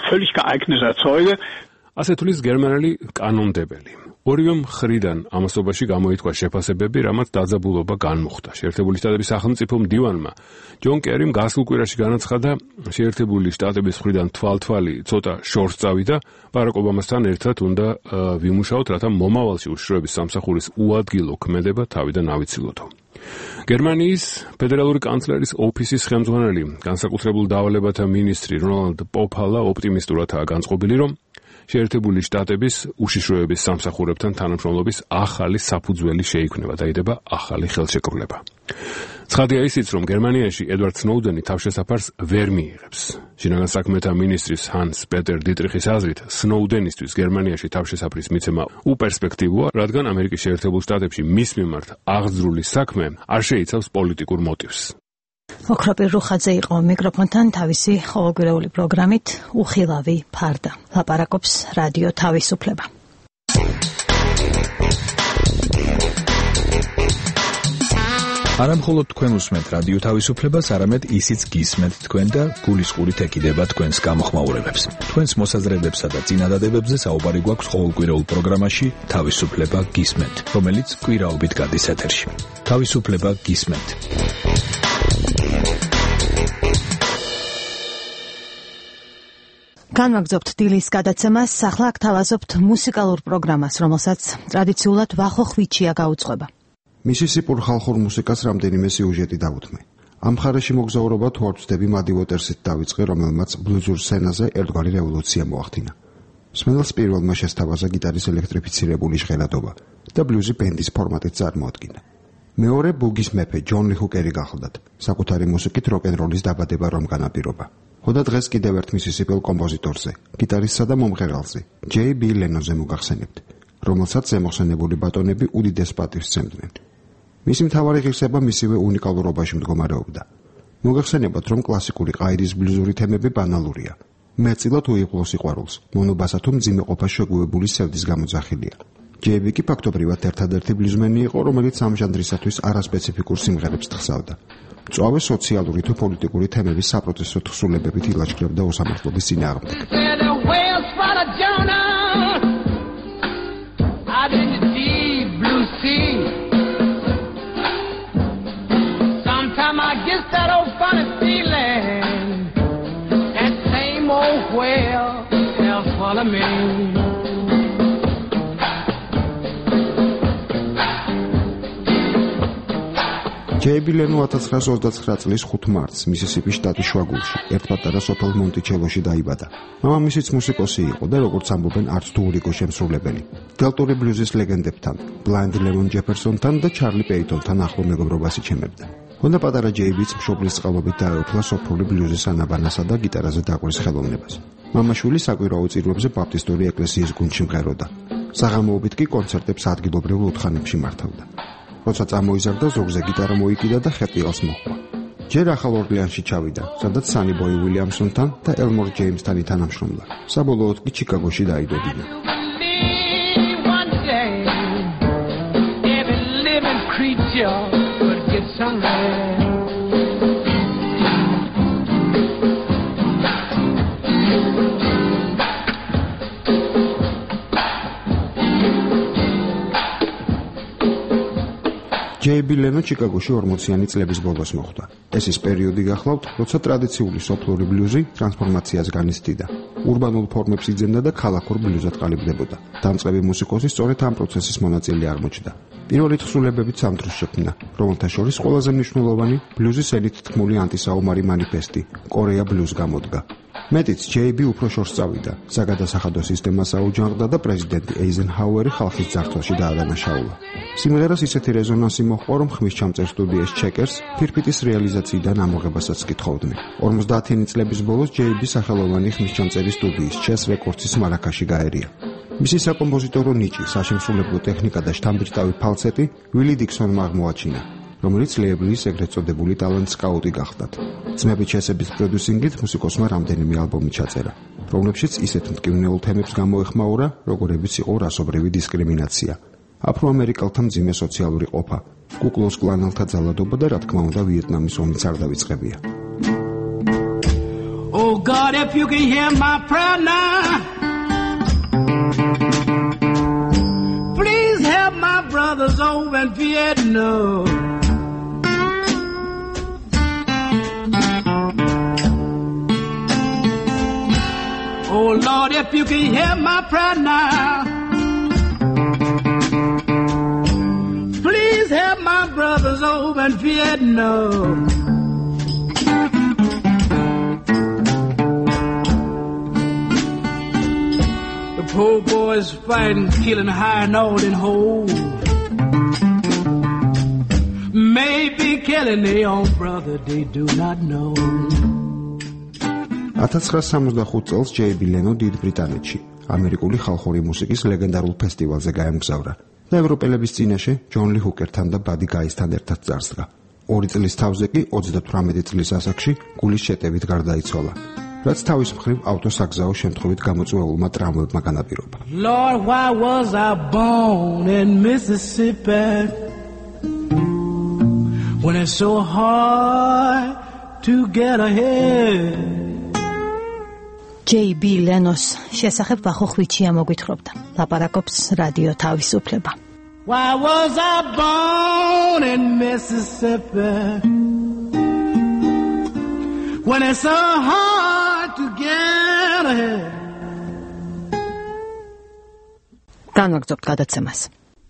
ასე თulis გერმანელი კანონმდებელი. ორივე მხრიდან ამასობაში გამოითქვა შეფასებები, რამაც დაძაბულობა განმუხტა. შეერთებული შტატების სახელმწიფო მდივანმა ჯონ კერიმ გასულ კვირაში განაცხადა, შეერთებული შტატების მხრიდან თვალთვალი ცოტა შორს წავიდა, ბარაკ ობამასთან ერთად უნდა ვიმუშაოთ, რათა მომავალში უშიშროების სამსახურის უადგილო ქმედება თავიდან ავიცილოთო. გერმანიის ფედერალური კანცლერის ოფისის ხელმძღვანელი, განსაკუთრებულ დავალებათა მინისტრი რონალდ პოფალა ოპტიმისტურადაა განწყობილი, რომ შეერთებული შტატების უშიშროების სამსახურებთან თანამშრომლობის ახალი საფუძველი შეიქმნება და იდება ახალი ხელშეკრულება. ცხადია ისიც, რომ გერმანიაში ედვარდ სნოუდენი თავშესაფარს ვერ მიიღებს. შინაგან საქმეთა მინისტრის ჰანს პეტერ დიტრიხის აზრით, სნოუდენისთვის გერმანიაში თავშესაფრის მიცემა უპერსპექტივოა, რადგან ამერიკის შეერთებულ შტატებში მის მიმართ აღძრული საქმე არ შეიცავს პოლიტიკურ მოტივს. ოქროპირ რუხაძე იყო მიკროფონთან თავისი ყოველკვირეული პროგრამით უხილავი ფარდა. ლაპარაკობს რადიო თავისუფლება. არა მხოლოდ თქვენ უსმენთ რადიო თავისუფლებას, არამედ ისიც გისმენთ თქვენ და გულისყურით ეკიდება თქვენს გამოხმაურებებს. თქვენს მოსაზრებებსა და წინადადებებზე საუბარი გვაქვს ყოველკვირეულ პროგრამაში თავისუფლება გისმენთ, რომელიც კვირაობით გადის ეთერში. თავისუფლება გისმენთ. განვაგრძობთ დილის გადაცემას, ახლა აქ თავაზობთ მუსიკალურ პროგრამას, რომელსაც ტრადიციულად ვახო ხვიჩია გაუძღვება. მისისიპურ ხალხურ მუსიკას რამდენიმე სიუჟეტი დაუთმე. ამ მხარეში მოგზაურობა თუ არ ვწდები მადი უოტერსით დავიწყე, რომელმაც ბლუზურ სცენაზე ერთგვარი რევოლუცია მოახდინა. მსმენელს პირველმა შესთავაზა გიტარის ელექტრიფიცირებული ჟღერადობა და ბლუზი ბენდის ფორმატით წარმოადგინა. მეორე ბუგის მეფე ჯონ ლი ჰუკერი გახლდათ, საკუთარი მუსიკით როკ-ენ-როლის დაბადება რომ განაპირობა. ხოდა დღეს კიდევ ერთ მისისიპელ კომპოზიტორზე, გიტარისტსა და მომღერალზე, ჯეი ბი ლენონზე მოგახსენებთ, რომელსაც ზემოხსენებული ბატონები უდიდეს პატივს სცემდნენ. მისი მთავარი ღირსება მისივე უნიკალურობაში მდგომარეობდა. მოგახსენებათ, რომ კლასიკური ყაირის ბლუზური თემები ბანალურია. მეტწილად უიღბლო სიყვარულს, მონობასა თუ მძიმე ყოფას შეგუებული სევდის გამოძახილია. ჯეი ბი კი ფაქტობრივად ერთადერთი ბლუზმენი იყო, რომელიც ამ ჟანრისათვის არასპეციფიკურ სიმღერებს თხზავდა. მწვავე სოციალური თუ პოლიტიკური თემების საპროტესტო თხზულებებით ილაშქრებდა უსამართლობის წინააღმდეგ. Sometimes I get that old funny feeling, that same old whale will follow me. ჯეი ბი ლენო ათას ცხრაასი ოცდათვრამეტი წლის ხუთი მარტს მისისიპის შტატის შუაგულში, ერთ პატარა სოფელ მონტიჩელოში დაიბადა. მამამისიც მუსიკოსი იყო და როგორც ამბობენ, არც თუ ურიგო შემსრულებელი. დელტური ბლუზის ლეგენდებთან, ბლაინდ ლემონ ჯეფერსონთან და ჩარლი პეიტონთან ახლო მეგობრობას იჩემებდა. ჰონდა პატარა ჯეი ბიც მშობლის წყალობით დაეუფლა სოფრული ბლუზის ანაბანასა და გიტარაზე დაკვრის ხელოვნებას. მამაშვილი საკვირაო წირვებზე ბაპტისტური ეკლესიის გუნდში მღეროდა. საღამოობით კი კონცერტებს ადგილობრივ ლუდხანებში მართავდა. როცა წამოიზარდა, ზოგზე გიტარა მოიკიდა და ხეტიალს მოჰყვა. ჯერ ახალ ორლეანში ჩავიდა, სადაც სანი ბოი უილიამსონთან და ელმორ ჯეიმსთან ითანამშრომლა. საბოლოოდ კი ჩიკაგოში დაიდოდინა. ჯეი ბი ლენო ჩიკაგოში ორმოციანი წლების ბოლოს მოხვდა. ეს ის პერიოდი გახლავთ, როცა ტრადიციული სოფლური ბლუზი ტრანსფორმაციას განიცდიდა. ურბანულ ფორმებს იძენდა და ქალაქურ ბლუზად ყალიბდებოდა. დამწყები მუსიკოსი სწორედ ამ პროცესის მონაწილე აღმოჩნდა. პირველი თხზულებებით ამ დროს შექმნა, რომელთა შორის ყველაზე მნიშვნელოვანი ბლუზის ელით თქმული ანტისაომარი მანიფესტი, კორეა ბლუზ გამოდგა. მეტიც ჯეი ბი უფრო შორს წავიდა, საგადასახადო სისტემას აუჯანყდა და პრეზიდენტი ეიზენჰაუერი ხალხის ძართვაში დაადანაშაულა. სიმღერას ისეთი რეზონანსი მოჰყვა, რომ ხმის ჩამწერ სტუდიაში ჩეკერს ფირფიტის რეალიზაციიდან ამოღებასაც კითხავდნენ. ორმოცდაათი წლების ბოლოს ჯეი ბი სახელოვანი ხმის ჩამწერი სტუდიის ჩეს რეკორდსის მარაკაში გაერია. მისი საკომპოზიტორო ნიჭი, საშემსრულებლო ტექნიკა და შთამბეჭდავი ფალცეტი ვილი დიქსონმა აღმოაჩინა, რომელიც ლეიბლის ეგრეთ წოდებული ტალანტ სკაუტი გახლდათ. ძმები ჩესების პროდიუსინგით მუსიკოსმა რამდენიმე ალბომი ჩაწერა, რომლებშიც ისეთ მტკივნეულ თემებს გამოეხმაურა, როგორებიც იყო რასობრივი დისკრიმინაცია, აფროამერიკელთა მძიმე სოციალური ყოფა, კუკლუს კლანელთა ძალადობა და რა თქმა უნდა ვიეტნამის ომიც არ დავიწყებია. Oh God, if you can hear my prayer now, please help my brothers over in Vietnam. Oh Lord, if you can hear my prayer now, please help my brothers over in Vietnam. The poor boys fighting, killing high and all in hole. Maybe killing their own brother, they do not know. ათას ცხრაასი სამოცდახუთი წელს ჯეი ბი ლენო დიდ ბრიტანეთში, ამერიკული ხალხური მუსიკის ლეგენდარულ ფესტივალზე გაემგზავრა და ევროპელების წინაშე ჯონ ლი ჰუკერთან და ბადი გაისთან ერთად წარსდგა. ორი წლის თავზე კი ოცდათვრამეტი წლის ასაკში გულის შეტევით გარდაიცვალა, რაც თავის მხრივ ავტოსაგზაო შემთხვევით გამოწვეულმა ტრავმებმა განაპირობა. Lord, why was I born in Mississippi? when it's so hard to get ahead. ჯეი ბი ლენოს შესახებ ვახოხვიჩია მოგვითხრობდა. ლაპარაკობს რადიო თავისუფლება. Why was I born in Mississippi when it's so hard to get ahead? განვაგრძობთ გადაცემას.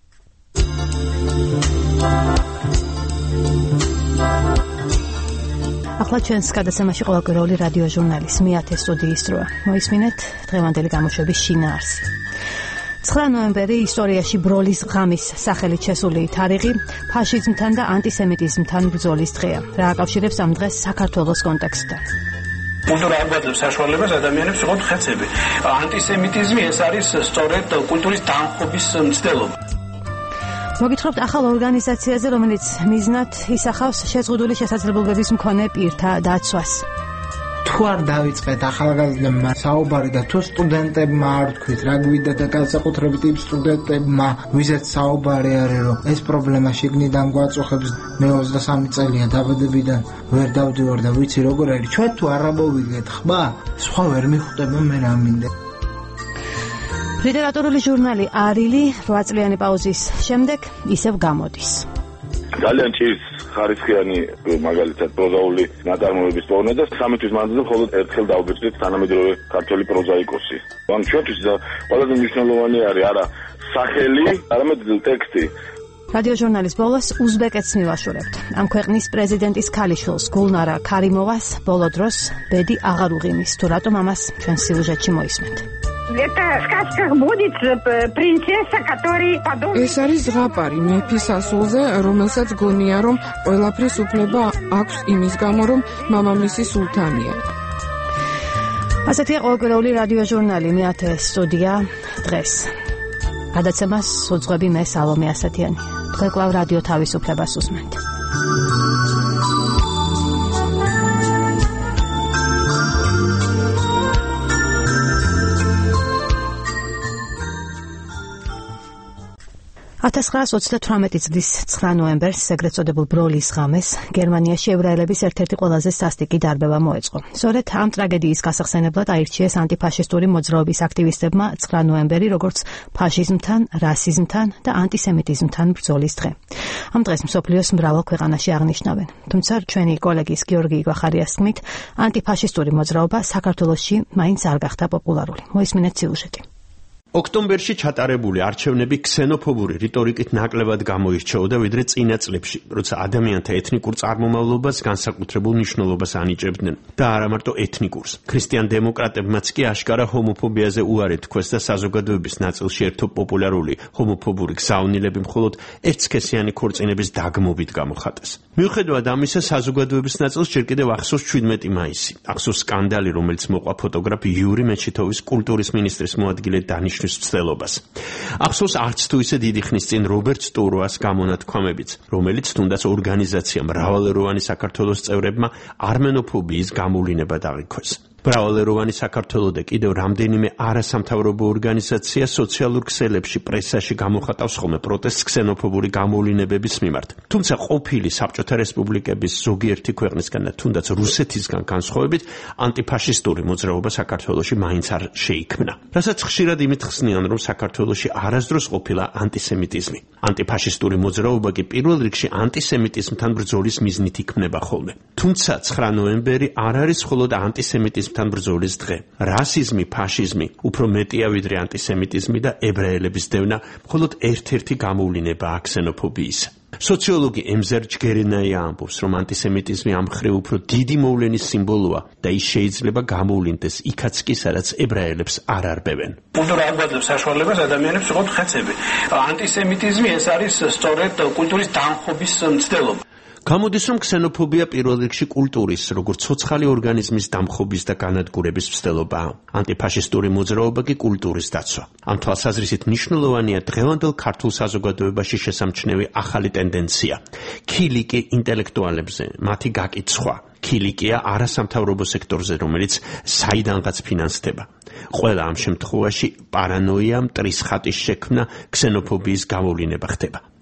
ახლა ჩვენს გადაცემაში ყოველკვირეული რადიო ჟურნალის მეათე სტუდიის დროა. მოისმინეთ დღევანდელი გამოშვების შინაარსი. ცხრა ნოემბერი ისტორიაში ბროლის ღამის სახელით შესული თარიღი, ფაშიზმთან და ანტისემიტიზმთან ბრძოლის დღეა. რა აკავშირებს ამ დღეს საქართველოს კონტექსტთან? კულტურა აგვაძლევს საშუალებას ადამიანებს იყოთ ხეცები. ანტისემიტიზმი ეს არის სწორედ კულტურის დამხობის მცდელობა. მოგითხრობთ ახალ ორგანიზაციაზე, რომელიც მიზნად ისახავს შეზღუდული შესაძლებლობების მქონე პირთა დაცვას. თუ არ დავიწყეთ ახალგაზრდებმა საუბარი და თუ სტუდენტებმა არ თქვით რა გვიდა და განსაკუთრებით იმ სტუდენტებმა ვიზეთ საუბარი არის რომ ეს პრობლემა შიგნიდან გვაწუხებს, მე ოცდასამი წელია დაბადებიდან ვერ დავდივარ და ვიცი როგორ არის, ჩვენ თუ არ ამოვიგეთ ხმა სხვა ვერ მიხვდება მე რა მინდა. ლიტერატურული ჟურნალი არილი რვა წლიანი პაუზის შემდეგ ისევ გამოდის. ძალიან ჭირს ხარისხიანი მაგალითად პროზაული ნაწარმოებების პოვნა და სამი თვის მანძილზე მხოლოდ ერთხელ დავბეჭდით თანამედროვე ქართველი პროზაიკოსი. ან ჩვენთვის ყველაზე მნიშვნელოვანი არის არა სახელი, არამედ ტექსტი. რადიო ჟურნალის ბოლოს უზბეკეთს მივაშორებთ. ამ ქვეყნის პრეზიდენტის ქალიშვილს გულნარა ქარიმოვას ბოლო დროს ბედი აღარ უღიმის. თუ რატომ ამას ჩვენ სიუჟეტში მოისმენთ. Это сказка будет принцесса, который подумает. ეს არის ზღაპარი მეფის ასულზე, რომელსაც გონია რომ ყველაფრის უფლება აქვს იმის გამო რომ მამამისი სულთანია. ასეთია ყოველკვირეული რადიო ჟურნალი მეათე სტუდია დღეს. გადაცემას უძღვები მე სალომე ასათიანი. დღე კვლავ რადიო თავისუფლებას უსმენთ. ათას ცხრაას ოცდათვრამეტი წლის ცხრა ნოემბერს, ეგრეთ წოდებულ ბროლის ღამეს, გერმანიაში ებრაელების ერთ-ერთი ყველაზე სასტიკი დარბევა მოეწყო. სწორედ ამ ტრაგედიის გასახსენებლად აირჩიეს ანტიფაშისტური მოძრაობის აქტივისტებმა ცხრა ნოემბერი როგორც ფაშიზმთან, რასიზმთან და ანტისემიტიზმთან ბრძოლის დღე. ამ დღეს მსოფლიოს მრავალ ქვეყანაში აღნიშნავენ. თუმცა ჩვენი კოლეგის გიორგი იგვახარიას თქმით, ანტიფაშისტური მოძრაობა საქართველოში მაინც არ გახდა პოპულარული. მოისმინეთ სიუჟეტი. ოქტომბერში ჩატარებული არჩევნები ქსენოფობური რიტორიკით ნაკლებად გამოირჩეოდა ვიდრე წინა წლებში, როცა ადამიანთა ეთნიკურ წარმომავლობას განსაკუთრებულ მნიშვნელობას ანიჭებდნენ და არა მარტო ეთნიკურს. ქრისტიან დემოკრატებმაც კი აშკარა ჰომოფობიაზე უარი თქვეს და საზოგადოების ნაწილში ერთო პოპულარული ჰომოფობური გზავნილები მხოლოდ ერთსქესიანი ქორწინების დაგმობით გამოხატეს. მიუხედავად ამისა, საზოგადოების ნაწილს ჯერ კიდევ ახსოვს შვიდმეტი მაისი. ახსოვს სკანდალი, რომელიც მოყვა ფოტოგრაფ იური მეჩითოვის კულტურის მინისტრის მოადგილე დანიშნულს მცდელობას. ახსოვს არც თუ ისე დიდი ხნის წინ რობერტ სტუროას გამონათქვამებიც, რომელიც თუნდაც ორგანიზაცია მრავალეროვანი საქართველოს წევრებმა არმენოფობიის გამოვლინება დაიქვეს. მრავალეროვანი საქართველო და კიდევ რამდენიმე არასამთავრობო ორგანიზაცია სოციალურ ქსელებში, პრესაში გამოხატავს ხოლმე პროტესტს ქსენოფობური გამოვლინებების მიმართ. თუმცა ყოფილი საბჭოთა რესპუბლიკების ზოგიერთი ქვეყნისგან და თუნდაც რუსეთისგან განსხვავებით, ანტიფაშისტური მოძრაობა საქართველოში მაინც არ შეიქმნა. რასაც ხშირად იმით ხსნიან, რომ საქართველოში არასდროს ყოფილა ანტისემიტიზმი. ანტიფაშისტური მოძრაობა კი პირველ რიგში ანტისემიტიზმთან ბრძოლის მიზნით იქმნება ხოლმე. თუმცა ცხრა ნოემბერი არ არის მხოლოდ ანტისემიტიზმი თან ბრძოლის დღე. რასიზმი, ფაშიზმი, უფრო მეტია ვიდრე ანტისემიტიზმი და ებრაელების დევნა მხოლოდ ერთ-ერთი გამოვლინებაა ქსენოფობიის. სოციოლოგი ემზერ ჯგერინაია ამბობს, რომ ანტისემიტიზმი ამ მხრივ უფრო დიდი მოვლენის სიმბოლოა და ის შეიძლება გამოვლინდეს იქაც კი, სადაც ებრაელებს არ არბევენ. კულტურა აგვაძლევს საშუალებას ადამიანებს იყოთ ხეცები. ანტისემიტიზმი ეს არის სწორედ კულტურის დამხობის მცდელობა. გამოდის, რომ ქსენოფობია პირველ რიგში კულტურის, როგორც ცოცხალი ორგანიზმის დამხობის და განადგურების მცდელობაა. ანტიფაშისტური მოძრაობა კი კულტურის დაცვა. ამ თვალსაზრისით მნიშვნელოვანია დღევანდელ ქართულ საზოგადოებაში შესამჩნევი ახალი ტენდენცია. ქილიკი ინტელექტუალებზე, მათი გაკიცხვა. ქილიკია არასამთავრობო სექტორზე, რომელიც საიდანღაც ფინანსდება. ყველა ამ შემთხვევაში პარანოია, მტრის ხატის შექმნა, ქსენოფობიის გამოვლინება ხდება.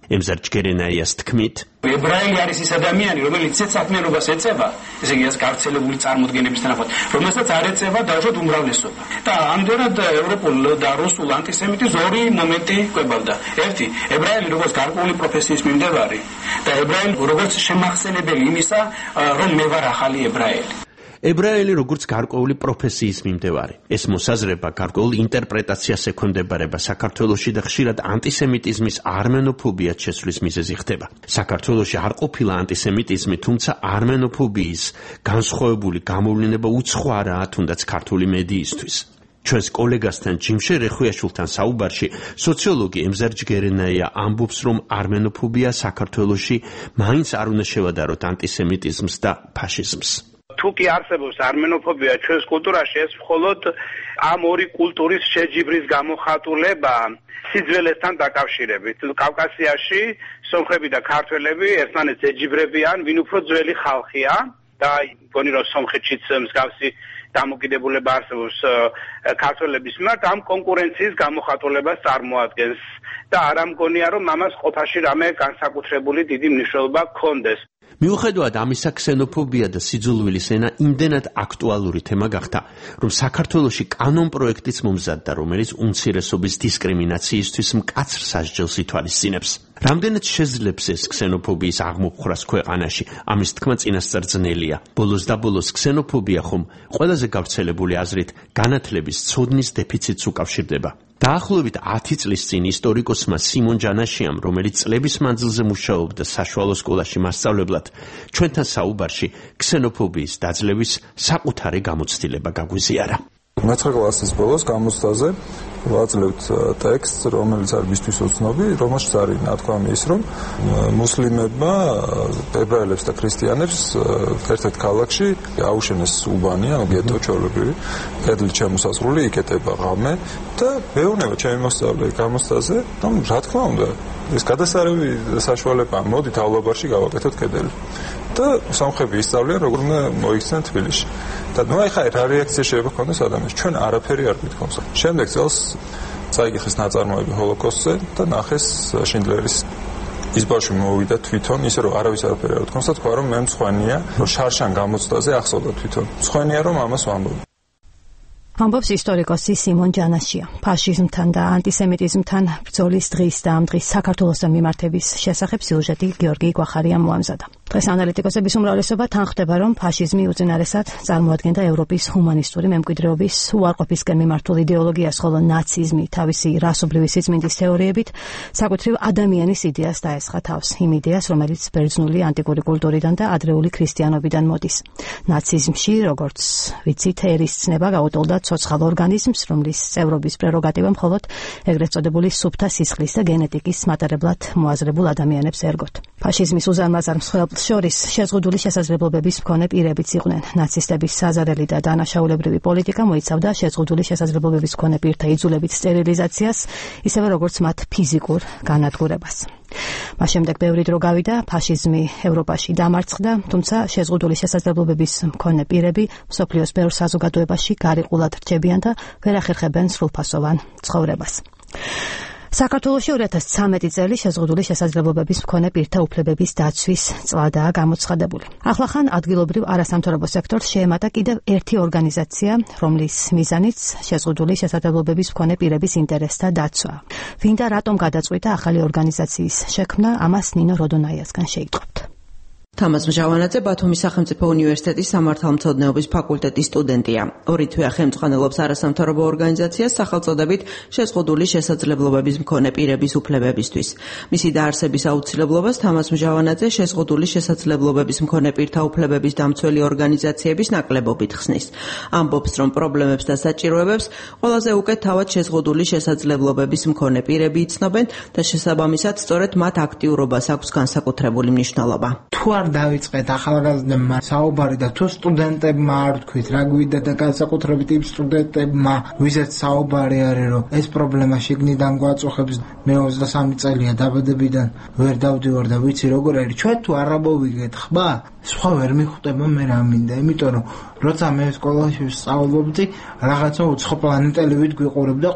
ემზარ ჯგერენაიას თქმით, ებრაელი არის ის ადამიანი, რომელიც ცეცხლიანობას ეწევა, ესე იგი, ეს გავრცელებული წარმოდგენების თანახმად, რომელსაც არ ეწევა დაჟოდ უმრავლესობა. და ამდენად ევროპულ და რუსულ ანტისემიტიზმს ორი მომენტი კვებავდა. ერთი, ებრაელი როგორც გარკვეული პროფესიის მიმდევარი და ებრაელი როგორც შემახსენებელი იმისა, რომ მე ვარ ახალი ებრაელი. ებრაელი როგორც გარკვეული პროფესიის მიმდევარი. ეს მოსაზრება გარკვეულ ინტერპრეტაციას ექვემდებარება საქართველოში და ხშირად ანტისემიტიზმის არმენოფობიად შესვლის მიზეზი ხდება. საქართველოში არ ყოფილა ანტისემიტიზმი, თუმცა არმენოფობიის განსხვავებული გამოვლინება უცხო არაა თუნდაც ქართული მედიისთვის. ჩვენს კოლეგასთან ჯიმშე რეხუიაშვილთან საუბარში სოციოლოგი ემზარ ჯგერენაია ამბობს, რომ არმენოფობია საქართველოში მაინც არ უნდა შევადაროთ ანტისემიტიზმს და ფაშიზმს. თუ კი არსებობს არმენოფობია ჩვენს კულტურაში, ეს მხოლოდ ამ ორი კულტურის შეჯიბრის გამოხატულება სიძველესთან დაკავშირებით. კავკასიაში სომხები და ქართველები ერთმანეთს ეჯიბრებიან, ვინ უფრო ძველი ხალხია და მგონი რომ სომხეთშიც მსგავსი დამოკიდებულება არსებობს ქართველების მიმართ, ამ კონკურენციის გამოხატულებას წარმოადგენს და არ ამგონია რომ ამას ყოფაში რამე განსაკუთრებული დიდი მნიშვნელობა ჰქონდეს. მიუხედავად ამისა, ქსენოფობია და სიძულვილის ენა იმდენად აქტუალური თემა გახდა, რომ საქართველოში კანონ-პროექტიც მომზადდა, რომელიც უმცირესობის დისკრიმინაციისთვის მკაცრ სასჯელს ითვალისწინებს. რამდენად შეძლებს ეს ქსენოფობიის აღმოფხრას ქვეყანაში? ამის თქმა წინასწარ ძნელია. ბოლოს და ბოლოს ქსენოფობია ხომ ყველაზე გავრცელებული აზრით განათლების ცოდნის დეფიციტს უკავშირდება. დაახლოებით ათი წლის წინ ისტორიკოსმა სიმონ ჯანაშიამ, რომელიც წლების მანძილზე მუშაობდა საშუალო სკოლაში მასწავლებლად, ჩვენთან საუბარში ქსენოფობიის დაძლევის საკუთარი გამოცდილება გაგვიზიარა. მეცხრე კლასის ბოლოს გამოცდაზე ვაძლევთ ტექსტს, რომელიც არის მისთვის უცნობი, რომელშიც არის ნათქვამი ის, რომ მუსლიმებმა ებრაელებს და ქრისტიანებს ერთ-ერთ ქალაქში აუშენეს უბანი, ანუ გეტო ჩვეულებრივი, კედლით შემოსაზღვრული, იკეტება ღამე და მეუბნება ჩემი მოსწავლე გამოცდაზე, რომ რა თქმა უნდა, ეს გადასარევი საშუალებაა, მოდითავლაბარში გავაკეთოთ კედელი. და სამხები ისწავლიან, როგორ უნდა მოიქცნენ თბილისში. და ნუ ახლა რა რეაქცია შეიძლება ქონდეს ადამიანს? ჩვენ არაფერი არ გითხოვს. შემდეგ წელს წაიგიხეს ნაწარმოები ჰოლოკოსტზე და ნახეს შინდლერის ისბავში მოვიდა თვითონ, ისე რომ არავის არაფერი არ უთქვამს და თქვა რომ მე მცხვენია, რომ შარშან გამოცდაზე ახსოვდა თვითონ. მცხვენია რომ ამას ვამბობ. ამბობს ისტორიკოსი სიმონ ჯანაშია. ფაშიზმთან და ანტისემიტიზმთან ბრძოლის დღის და ამ დღის საქართველოსთან მიმართების შესახებ სიუჟეტი გიორგი გვახარიამ მოამზადა. დღეს ანალიტიკოსების უმრავლესობა თანხმდება, რომ ფაშიზმი უწინარესად წარმოადგენდა ევროპის ჰუმანისტური მემკვიდრეობის უარყოფისკენ მიმართულ იდეოლოგიას, ხოლო ნაციზმი თავისი რასობრივი სიწმინდის თეორიებით საკუთრივ ადამიანის იდეას დაესხა თავს, იმ იდეას, რომელიც ბერძნული ანტიკური კულტურიდან და ადრეული ქრისტიანობიდან მოდის. ნაციზმში, როგორც ვიცით, ერის ცნება გაუტოლდა ცოცხალ ორგანიზმს, რომლის წევრობის პრეროგატივა მხოლოდ ეგრეთ წოდებული სუფთა სისხლის და გენეტიკის მატარებლად მოაზრებულ ადამიანებს ერგოთ. ფაშიზმის უზარმაზარ მსხვერპლს შორის შეზღუდული შესაძლებლობების მქონე პირებიც იყვნენ. ნაცისტების საზარელი და დანაშაულებრივი პოლიტიკა მოიცავდა შეზღუდული შესაძლებლობების მქონე პირთა იძულებით სტერილიზაციას, ისევე როგორც მათ ფიზიკურ განადგურებას. მას შემდეგ ბევრი დრო გავიდა, ფაშიზმი ევროპაში დამარცხდა, თუმცა შეზღუდული შესაძლებლობების მქონე პირები მსოფლიოს ბევრ საზოგადოებაში გარიყულად რჩებიან და ვერ ახერხებენ სრულფასოვან ცხოვრებას. საქართველოში ორი ათას ცხრამეტი წელი შეზღუდული შესაძლებლობების მქონე პირთა უფლებების დაცვის წლადაა გამოცხადებული. ახლახან ადგილობრივ არასამთავრობო სექტორს შეემატა კიდევ ერთი ორგანიზაცია, რომლის მიზანიც შეზღუდული შესაძლებლობების მქონე პირების ინტერესთა დაცვა. ვინ და რატომ გადაწყვიტა ახალი ორგანიზაციის შექმნა, ამას ნინო როდონაიასგან შეიტყობთ. თამაზ მჟავანაძე ბათუმის სახელმწიფო უნივერსიტეტის სამართალმცოდნეობის ფაკულტეტის სტუდენტია. ორი თვეა ხელმძღვანელობს არასამთავრობო ორგანიზაციას სახელწოდებით შეზღუდული შესაძლებლობების მქონე პირების უფლებებისთვის. მისი დაარსების აუცილებლობას თამაზ მჟავანაძე შეზღუდული შესაძლებლობების მქონე პირთა უფლებების დამცველი ორგანიზაციების ნაკლებობით ხსნის. ამბობს, რომ პრობლემებს და საჭიროებებს ყველაზე უკეთ თავად შეზღუდული შესაძლებლობების მქონე პირები იცნობენ და შესაბამისად სწორედ მათ აქტიურობას აქვს განსაკუთრებული მნიშვნელობა. თუ არ დავიწყეთ ახალგაზრდებმა საუბარი და თუ სტუდენტებმა არ თქვით რა გვიდა და განსაკუთრებით იმ სტუდენტებმა ვიზეთ საუბარი არის რომ ეს პრობლემა შიგნიდან გვაწუხებს, მე ოცდასამი წელია დაბადებიდან ვერ დავდივარ და ვიცი როგორ არის, ჩვენ თუ არ ამოვიგეთ ხმა სხვა ვერ მიხვდება მე რა მინდა, იმიტომ რომ როცა მე სკოლაში ვსწავლობდი რაღაცა უცხოპლანეტელივით გვიყურებდა ყველა.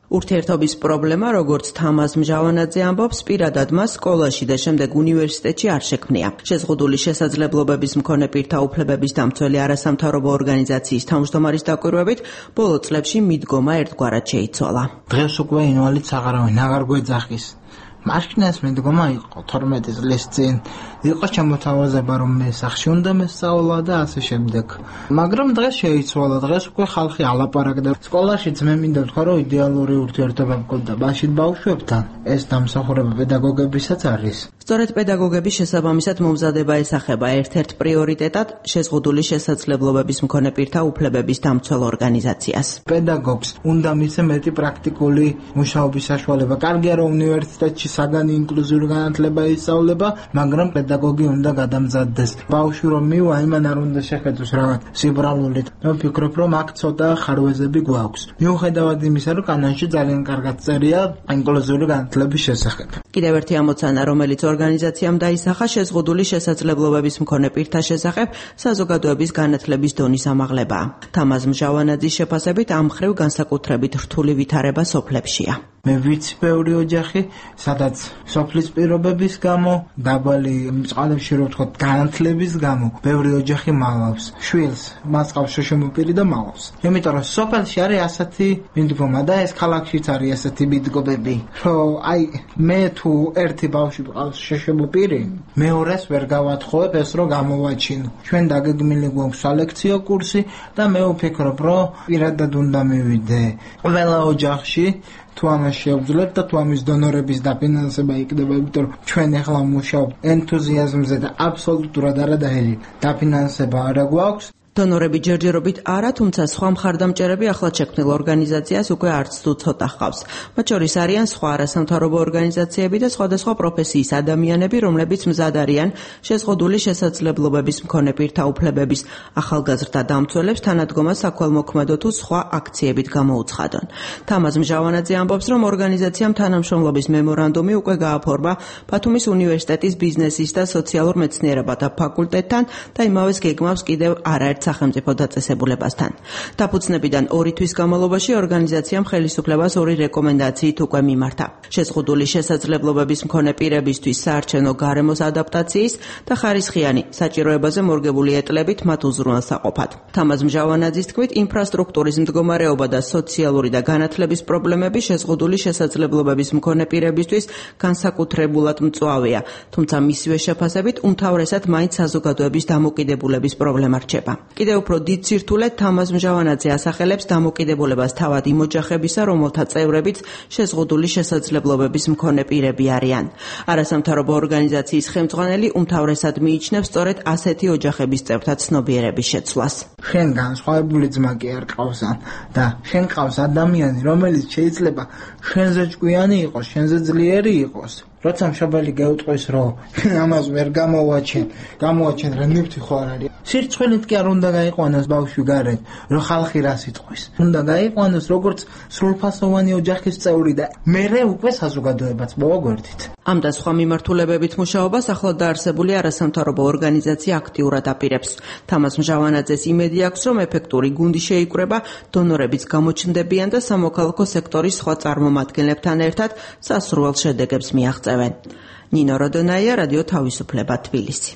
ურთიერთობის პრობლემა, როგორც თამაზ მჟავანაძე ამბობს, პირადად მას სკოლაში და შემდეგ უნივერსიტეტში არ შექმნია. შეზღუდული შესაძლებლობების მქონე პირთა უფლებების დამცველი არასამთავრობო ორგანიზაციის თავმჯდომარის დაკვირვებით, ბოლო წლებში მიდგომა ერთგვარად შეიცვალა. დღეს უკვე ინვალიდს აღარავინ აღარ გვეძახის. მაშინაც მიდგომა იყო თორმეტი წლის წინ, იყო შემოთავაზება რომ მე სახში უნდა მესწავლა და ასე შემდეგ. მაგრამ დღეს შეიცვალა, დღეს უკვე ხალხი ალაპარაკდა. სკოლაშიც მე მინდა ვთქვა რომ იდეალური ურთიერთობა მქონდა ბავშვით ბავშვებთან. ეს დამსახურება პედაგოგებისაც არის. სწორედ პედაგოგების შესაბამისად მომზადება ესახება ერთ-ერთ პრიორიტეტად შეზღუდული შესაძლებლობების მქონე პირთა უფლებების დამცველ ორგანიზაციას. პედაგოგს უნდა მისცე მეტი პრაქტიკული მუშაობის საშუალება. კარგია რომ უნივერსიტეტში საგანი ინკლუზიური განათლება ისწავლება, მაგრამ პედაგოგი უნდა გადამზადდეს. ბავშვი რომ მივა, იმან არ უნდა შეხედოს რაღაც სიბრალულით. მე ვფიქრობ, რომ აქ ცოტა ხარვეზები გვაქვს. მიუხედავად იმისა, რომ კანონში ძალიან კარგად წერია ინკლუზიური განათლების შესახებ. კიდევ ერთი ამოცანა, რომელიც ორგანიზაციამ დაისახა შეზღუდული შესაძლებლობების მქონე პირთა შესახებ საზოგადოების განათლების დონის ამაღლებაა. თამაზ მჟავანაძის შეფასებით ამ მხრივ განსაკუთრებით რთული ვითარება სოფლებშია. მე ვიცი ბევრი ოჯახი, სადაც სოფლის პირობების გამო, დაბალი წყალებში რო ვთქვათ, განათლების გამო, ბევრი ოჯახი მალავს. შვილს მასყავს შოშომოპირი და მალავს. იმიტომ რომ სოფელში არის ასეთი მიდგომა და ეს ქალაქშიც არის ასეთი მიდგომები. რომ აი მე თუ ერთი ბავშვი მყავს შოშომოპირი, მეორეს ვერ გავათხოვებ ეს რო გამოვაჩინო. ჩვენ დაგეგმილი გვაქვს სალექციო კურსი და მე ვფიქრობ, რომ პირადად უნდა მივიდე ყველა ოჯახში თუ ამას შეუძლებთ და თუ ამის დონორების დაფინანსება იქნება, იმიტომ რომ ჩვენ ახლა მუშაობთ ენთუზიაზმზე და აბსოლუტურად არადაერი დაფინანსება არ გვაქვს. დონორები ჯერჯერობით არა, თუმცა სხვა მხარდამჭერები ახლად შექმნილ ორგანიზაციას უკვე არც თუ ცოტა ჰყავს. მათ შორის არიან სხვა არასამთავრობო ორგანიზაციები და სხვადასხვა პროფესიის ადამიანები, რომლებიც მზად არიან შეზღუდული შესაძლებლობების მქონე პირთა უფლებების ახალგაზრდა დამცველებს თანადგომა საქველმოქმედო თუ სხვა აქციებით გამოუცხადონ. თამაზ მჟავანაძე ამბობს, რომ ორგანიზაციამ თანამშრომლობის მემორანდუმი უკვე გააფორმა ბათუმის უნივერსიტეტის ბიზნესის და სოციალურ მეცნიერებათა ფაკულტეტთან და იმავეს გეგმავს კიდევ არაერთ სახელმწიფო დაწესებულებასთან. დაფუძნებიდან ორი თვის განმავლობაში ორგანიზაციამ ხელისუფლებას ორი რეკომენდაციით უკვე მიმართა. შეზღუდული შესაძლებლობების მქონე პირებისთვის საარჩევნო გარემოს ადაპტაციის და ხარისხიანი საჭიროებაზე მორგებული ეტლებით მათ უზრუნველსაყოფად. თამაზ მჟავანაძის თქმით, ინფრასტრუქტურის მდგომარეობა და სოციალური და განათლების პრობლემები შეზღუდული შესაძლებლობების მქონე პირებისთვის განსაკუთრებულად მწვავეა, თუმცა მისივე შეფასებით უმთავრესად მაინც საზოგადოების დამოკიდებულების პრობლემა რჩება. კიდევ უფრო დიდ სირთულედ თამაზ მჟავანაძე ასახელებს დამოკიდებულებას თავად იმ ოჯახებისა, რომელთა წევრებიც შეზღუდული შესაძლებლობების მქონე პირები არიან. არასამთავრობო ორგანიზაციის ხელმძღვანელი უმთავრესად მიიჩნევს სწორედ ასეთი ოჯახების წევრთა ცნობიერების შეცვლას. შენ განსხვავებული ძმა კი არ ყავსან და შენ ყავს ადამიანი, რომელიც შეიძლება შენზე ჭკვიანი იყოს, შენზე ძლიერი იყოს. როცა მშობელი გეუტყვის, რომ ამას ვერ გამოვაჩენ, გამოვაჩენ რა ნივთი ხო არ არის. სირცხვენით კი არ უნდა გაიყვანოს ბავშვი გარეთ, რომ ხალხი რას იტყვის. უნდა გაიყვანოს როგორც სრულფასოვანი ოჯახის წევრი და მერე უკვე საზოგადოებაც მოვა გვერდით. ამ და სხვა მიმართულებებით მუშაობას ახლად დაარსებული არასამთავრობო ორგანიზაცია აქტიურად აპირებს. თამაზ მჟავანაძეს იმედი აქვს, რომ ეფექტური გუნდი შეიკრება, დონორებიც გამოჩნდებიან და სამოქალაქო სექტორის სხვა წარმომადგენლებთან ერთად სასურველ შედეგებს მიაღწევენ. ნინო როდონაია, რადიო თავისუფლება, თბილისი.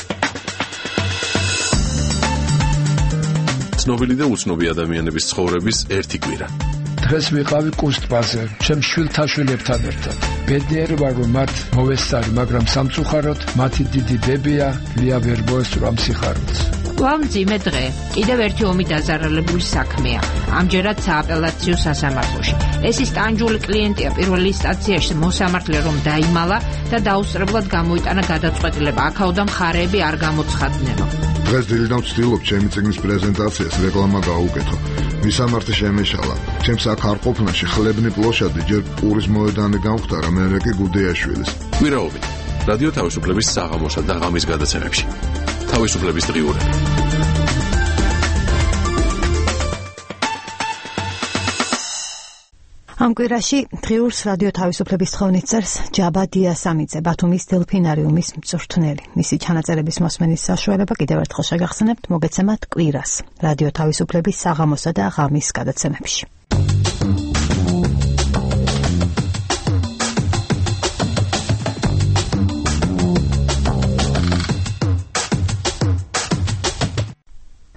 ცნობილი და უცნობი ადამიანების ცხოვრების ერთი კვირა. დღეს ვიყავი კუსტბაზე, ჩემ შვილთაშვილებთან ერთად. ბედნიერი ვარ, რომ მათ მოვესწარი, მაგრამ სამწუხაროდ მათი დიდი ბებია ლია ვერ მოესწრო ამ სიხარულს. ვამძიმე დღე, კიდევ ერთი ომი დაზარალებული საქმეა. ამჯერად სააპელაციო სასამართლოში. ეს ის ტანჯული კლიენტია პირველი ინსტანციაში მოსამართლე რომ დაიმალა და დაუსწრებლად გამოიტანა გადაწყვეტილება. აქაოდა მხარეები არ გამოცხადნენო. დღეს დილიდან ვცდილობ ჩემი წიგნის პრეზენტაციას რეკლამა გაუკეთო. მისამართი შემეშალა. ჩემს აქ არ ყოფნაში ხლებნი პლოშადი ჯერ პურის მოედანი გამختარა, მერე კი გუდეაშვილის. კვირაობით რადიო თავისუფლების საღამოსა და ღამის გადაცემებში. თავისუფლების დღიურები. ამ კვირაში დღიურს რადიო თავისუფლების თხოვნით წერს ჯაბა დიასამიძე, ბათუმის დელფინარიუმის მწვრთნელი. მისი ჩანაწერების მოსმენის საშუალება კიდევ ერთხელ შეგახსენებთ, მოგეცემათ კვირას რადიო თავისუფლების საღამოსა და ღამის გადაცემებში.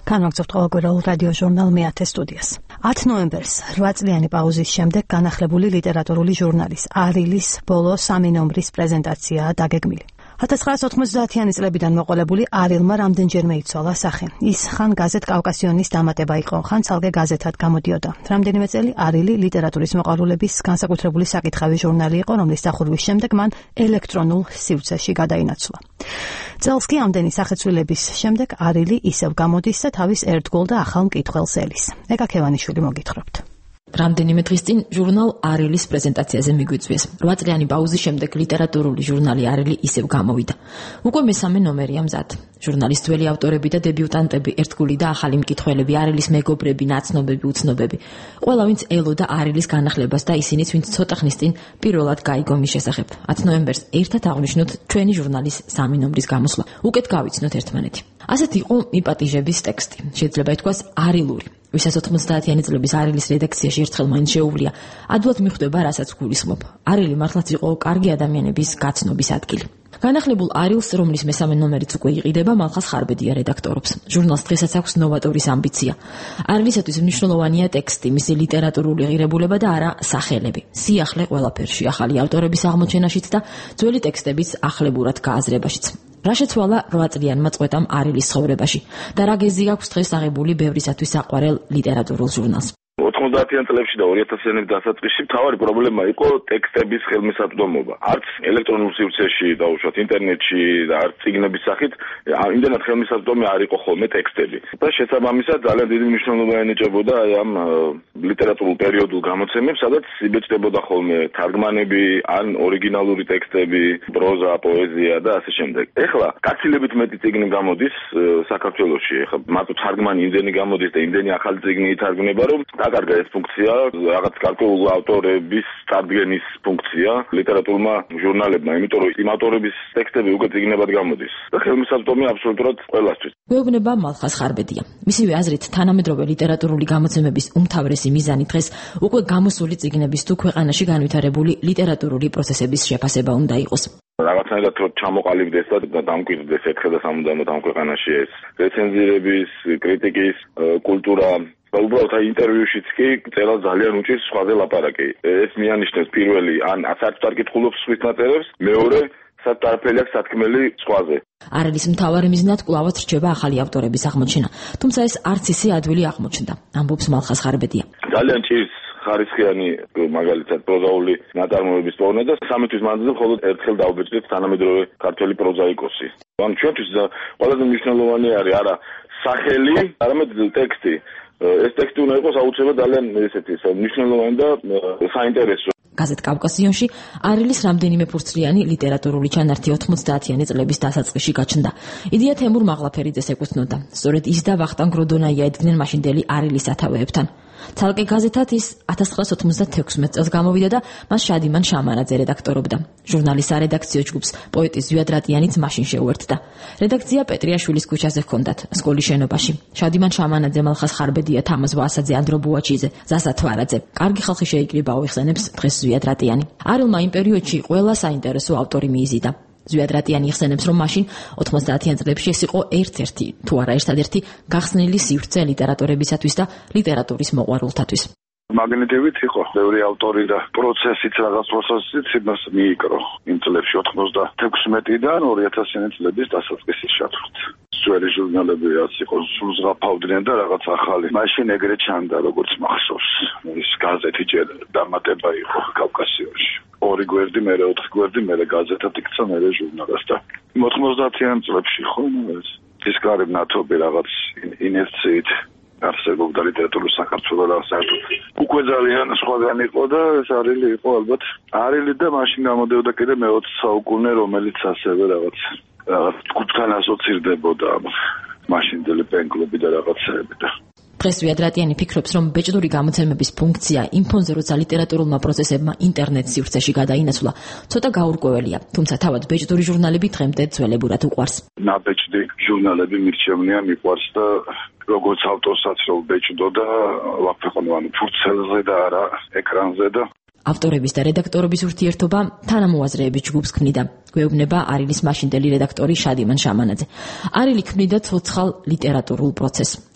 განვაგრძობთ ყოველკვირეულ რადიო ჟურნალ მეათე სტუდიას. ათი ნოემბერს რვა წლიანი პაუზის შემდეგ განახლებული ლიტერატურული ჟურნალის „არილის“ ბოლო სამი ნომრის პრეზენტაციაა დაგეგმილი. ათას ცხრაასი ოთხმოცდაათიანი წლებიდან მოყოლებული „არილმა“ რამდენჯერმე იცვალა სახე. ის ხან გაზეთ „კავკასიონის“ დამატება იყო, ხან ცალკე გაზეთად გამოდიოდა. რამდენიმე წელი „არილი“ ლიტერატურის მოყვარულების განსაკუთრებული საკითხავი ჟურნალი იყო, რომლის დახურვის შემდეგ მან ელექტრონულ სივრცეში გადაინაცვლა. წელს კი ამდენი სახეცვლილების შემდეგ „არილი“ ისევ გამოდის და თავის ერთგულ და ახალ მკითხველს ელის. ეკა ქევანიშვილი მოგითხრობთ. რამდენიმე დღის წინ ჟურნალ „არილის“ პრეზენტაციაზე მიგვიწვიეს. რვა წლიანი პაუზის შემდეგ ლიტერატურული ჟურნალი „არილი“ ისევ გამოვიდა. უკვე მესამე ნომერია მზად. ჟურნალის ძველი ავტორები და დებიუტანტები, ერთგული და ახალი მკითხველები, „არილის“ მეგობრები, ნაცნობები, უცნობები. ყველა ვინც ელოდა „არილის“ განახლებას და ისინიც, ვინც ცოტა ხნის წინ პირველად გაიგო მის შესახებ. ათი ნოემბერს ერთად აღვნიშნოთ ჩვენი ჟურნალის სამი ნომრის გამოსვლა. უკეთ გავიცნოთ ერთმანეთი. ასეთ იყო მიპატიჟების ტექსტი. შეიძლება ითქვას არილური. ვისაც ოთხმოცდაათიანი წლების „არილის“ რედაქციაში ერთხელ მაინც შეუვლია, ადვილად მიხვდება, რასაც გულისხმობ. „არილი“ მართლაც იყო კარგი ადამიანების გაცნობის ადგილი. განახლებულ „არილს“, რომლის მესამე ნომერიც უკვე იყიდება, მალხას ხარბედია რედაქტორობს. ჟურნალს დღესაც აქვს ნოვატორის ამბიცია. „არილისათვის“ მნიშვნელოვანია ტექსტი, მისი ლიტერატურული ღირებულება და არა სახელები. სიახლე ყველაფერში, ახალი ავტორების აღმოჩენაშიც და ძველი ტექსტების ახლებურად გააზრებაშიც. რა შეცვალა რვა წლიანმა წყვეტამ „არილის“ ცხოვრებაში და რა გეზი აქვს დღეს აღებული ბევრისათვის საყვარელ ლიტერატურულ ჟურნალს. ოთხმოცდაათიან წლებში და ორი ათასიანების დასაწყისში მთავარი პრობლემა იყო ტექსტების ხელმისაწვდომობა. არც ელექტრონულ სივრცეში, დაუშვათ ინტერნეტში და არც წიგნების სახით იმდენად ხელმისაწვდომი არ იყო ხოლმე ტექსტები. და შესაბამისად ძალიან დიდი მნიშვნელობა ენიჭებოდა ამ ლიტერატურულ პერიოდულ გამოცემებს, სადაც იბეჭდებოდა ხოლმე თარგმანები, ან ორიგინალური ტექსტები, პროზა, პოეზია და ასე შემდეგ. ეხლა გაცილებით მეტი წიგნი გამოდის საქართველოში. ეხლა მარტო თარგმანი იმდენი გამოდის და იმდენი ახალი წიგნი ითარგმნება, რომ დაკარგა ეს ფუნქცია, რაღაც გარკვეული ავტორების წარდგენის ფუნქცია ლიტერატურულმა ჟურნალებმა, იმიტომ რომ იმ ავტორების ტექსტები უკვე წიგნებად გამოდის და ხელმისაწვდომი აბსოლუტურად ყველასთვის. გვეუბნება მალხას ხარბედია. მისივე აზრით, თანამედროვე ლიტერატურული გამოცემების უმთავრესი მიზანი დღეს უკვე გამოსული წიგნების თუ ქვეყანაში განვითარებული ლიტერატურული პროცესების შეფასება უნდა იყოს. რაღაცნაირად რომ ჩამოყალიბდეს და დამკვიდრდეს ერთხელ და სამუდამოდ ამ ქვეყანაში ეს რეცენზირების, კრიტიკის კულტურა. უბრალოდ აი ინტერვიუშიც კი წერა ძალიან უჭირს სხვაზე ლაპარაკი. ეს მიანიშნებს პირველი, ან საერთოდ არ კითხულობს სხვის ნაწერებს, მეორე საერთოდ აქვს სათქმელი სხვაზე. „არილის“ მთავარი მიზნად კვლავაც რჩება ახალი ავტორების აღმოჩენა, თუმცა ეს არც ისე ადვილი აღმოჩნდა, ამბობს მალხას ხარბედია. ძალიან ჭირს ხარისხიანი მაგალითად პროზაული ნაწარმოების პოვნა და სამი თვის მანძილზე მხოლოდ ერთხელ დაუბეჭდეთ თანამედროვე ქართველი პროზაიკოსი. ან ჩვენთვის ყველაზე მნიშვნელოვანი არის არა სახელი, არამედ ტექსტი. ეს ტექსტი უნდა იყოს აუცილებლად ძალიან ესეთი მნიშვნელოვანი და საინტერესო. გაზეთ „კავკასიონში“ „არილის“ რამდენიმე ფურცლიანი ლიტერატურული ჩანართი ოთხმოცდაათიანი წლების დასაწყისში გაჩნდა. იდეა თემურ მაღლაფერიძეს ეკუთვნოდა. სწორედ ის და ვახტანგ როდონაია ედგნენ მაშინდელი „არილის“ სათავეებთან. ცალკე გაზეთად ის ათას ცხრაასი ოთხმოცდათექვსმეტ წელს გამოვიდა და მას შადიმან შამანაძე რედაქტორობდა. ჟურნალის სარედაქციო ჯგუფს პოეტი ზვიად რატიანიც მაშინ შეუერთდა. რედაქცია პეტრიაშვილის ქუჩაზე ჰქონდათ, სკოლის შენობაში. შადიმან შამანაძე, მალხას ხარბედია, თამაზ ვასაძე, ანდრო ბუაჩიძე, ზასა თვარაძე. კარგი ხალხი შეიკრიბაო იხსენებს დღეს ზვიად რატიანი. „არილმა“ იმ პერიოდში ყველა საინტერესო ავტორი მიიზიდა. ზვიად რატიანი იხსენებს, რომ მაშინ ოთხმოცდაათიან წლებში ეს იყო ერთ-ერთი, თუ არა ერთადერთი გახსნილი სივრცე ლიტერატურებისათვის და ლიტერატურის მოყვარულთათვის. მაგნიტივით იყო ბევრი ავტორი და პროცესიც რაღაც პროცესიც იმას მიიკრო იმ წლებში ოთხმოცდათექვსმეტიდან ორი ათასიანი წლების დასაწყისის ჩათვლით. ძველი ჟურნალები რაც იყო სულ ზღაპავდნენ და რაღაც ახალი. მაშინ ეგრე ჩანდა როგორც მახსოვს. ის გაზეთი ჯერ დამატება იყო კავკასიონში. ორი გვერდი, მერე ოთხი გვერდი, მერე გაზეთად იქცა, მერე ჟურნალას და ოთხმოცდაათიან წლებში ხო ეს ფისკარი ნათობი რაღაც ინერციით არსებობდა ლიტერატურის საქართველოს საერთოდ. უკვე ძალიან სხვაგან იყო და ეს „არილი“ იყო ალბათ. „არილი“ და მაშინ გამოდევდა კიდე მეოცე საუკუნე, რომელიც ასევე რაღაც რაღაც ჯგუფთან ასოცირდებოდა მაშინდელი პენ-კლუბი და რაღაცები და დღეს ზვიად რატიანი ფიქრობს, რომ ბეჭდური გამოცემების ფუნქცია იმ ფონზე, როცა ლიტერატურულმა პროცესებმა ინტერნეტ სივრცეში გადაინაცვლა, ცოტა გაურკვეველია, თუმცა თავად ბეჭდური ჟურნალები დღემდე ძველებურად უყვარს. ნაბეჭდი ჟურნალები მირჩევნია, მიყვარს და როგორც ავტორსაც რომ ბეჭდო და ვაფეყონო ანუ ფურცელზე და არა ეკრანზე და ავტორების და რედაქტორების ურთიერთობა თანამოაზრეების ჯგუფს ქმნიდა. გვეუბნება „არილის“ მაშინდელი რედაქტორი შადიმან შამანაძე. „არილი“ ქმნიდა ცოცხალ ლიტერატურულ პროცესს.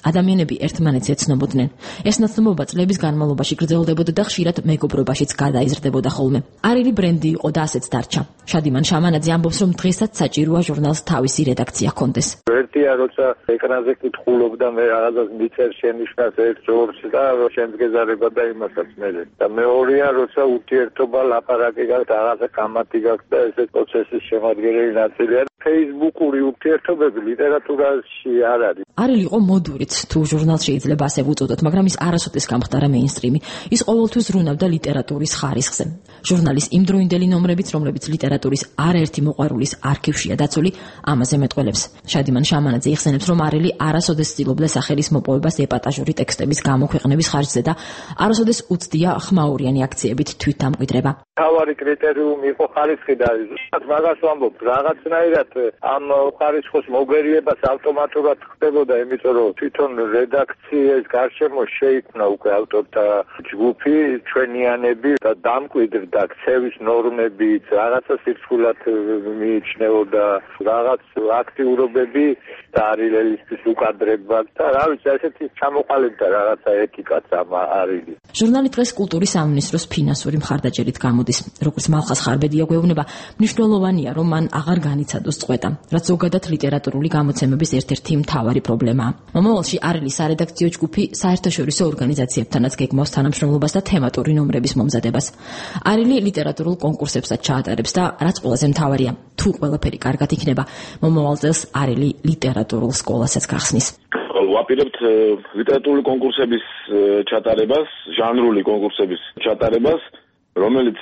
ადამიანები ერთმანეთს ეცნობოდნენ. ეს ნაცნობობა წლების განმავლობაში გრძელდებოდა და ხშირად მეგობრობაშიც გადაიზრდებოდა ხოლმე. არილი ბრენდი იყო და ასეც დარჩა. შადიმან შამანაძე ამბობს, რომ დღესაც საჭიროა ჟურნალს თავისი რედაქცია ჰქონდეს. ერთია, როცა ეკრანზე კითხულობ და მე რაღაცას მიწერ შენიშნას ერთ ჯორჯს და შენს გეზარება და იმასაც მე. და მეორეა, როცა ურთიერთობა ლაპარაკი გაქვს, რაღაცა კამათი გაქვს და ესეთ პროცესის შემადგენელი ნაწილია. Facebook-ური ურთიერთობები ლიტერატურაში არ არის. არილი იყო მოდურიც, თუ ჟურნალს შეიძლება ასე ვუწოდოთ, მაგრამ ის არასოდეს გამხდარა მეინსტრიმი. ის ყოველთვის ზრუნავდა ლიტერატურის ხარისხზე. ჟურნალის იმდროინდელი ნომრებიც, რომლებიც ლიტერატურის არაერთი მოყვარულის არქივშია დაცული, ამაზე მეტყველებს. შადიმან შამანაძე იხსენებს, რომ არილი არასოდეს ცდილობდა სახელის მოპოვებას ეპატაჟური ტექსტების გამოქვეყნების ხარჯზე და არასოდეს უცდია ხმაურიანი აქციებით თვითდამკვიდრება. თავარი კრიტერიუმი იყო ხარისხი და მაგას ვამბობ, რაღაცნაირად ამ ხარისხის მოგერიებას ავტომატურად ხდებოდა, იმიტომ რომ თვითონ რედაქციის გარშემო შეიქმნა უკვე ავტორთა ჯგუფი, ჩვენიანები და დამკვიდრდა ქცევის ნორმებით, რაღაცა სირცხვილად მიიჩნეოდა, რაღაც აქტიურობები და არილელისთვის უკადრება და რა ვიცი, ესეთი ჩამოყალიბდა რაღაცა ეთიკაც ამ არილი. ჟურნალი დღეს კულტურის სამინისტროს ფინანსური მხარდაჭერით გამოდის. როგორც მალხას ხარბედია გვეუბნება, მნიშვნელოვანია, რომ მან აღარ განიცადოს წყვეტა, რაც ზოგადად ლიტერატურული გამოცემების ერთ-ერთი მთავარი პრობლემაა. მომავალში არილის სარედაქციო ჯგუფი საერთაშორისო ორგანიზაციებთანაც გეგმავს თანამშრომლობას და თემატური ნომრების მომზადებას. არილი ლიტერატურულ კონკურსებსაც ჩაატარებს და რაც ყველაზე მთავარია, თუ ყველაფერი კარგად იქნება, მომავალ წელს არილი ლიტერატურულ სკოლასაც გახსნის. ვაპირებთ ლიტერატურული კონკურსების ჩატარებას, ჟანრული კონკურსების ჩატარებას, რომელიც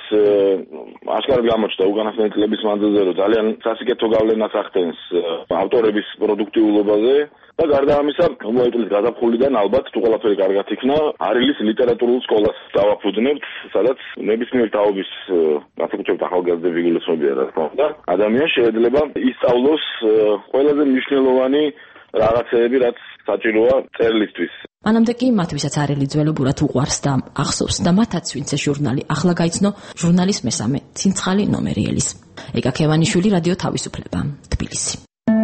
აშკარად გამოჩნდა უკანასკნელი წლების მანძილზე, რომ ძალიან სასიკეთო გავლენას ახდენს ავტორების პროდუქტიულობაზე და გარდა ამისა, მოიწვიეს გაზაფხულიდან ალბათ თუ ყველაფერი კარგად იქნა, არილის ლიტერატურულ სკოლას დავაფუძნებთ, სადაც ნებისმიერ თაობის განსაკუთრებით ახალგაზრდები გულისხმობია, რა თქმა უნდა, ადამიანს შეიძლება ისწავლოს ყველაზე მნიშვნელოვანი რაღაცეები, რაც საჭიროა წერილისთვის. მანამდე კი მათ ვისაც არილი ძველებურად უყვარს და ახსოვს და მათაც ვინც ეს ჟურნალი ახლა გაიცნო, ჟურნალის მესამე ცინცხალი ნომერი ელის. ეკა ქევანიშვილი, რადიო თავისუფლება, თბილისი.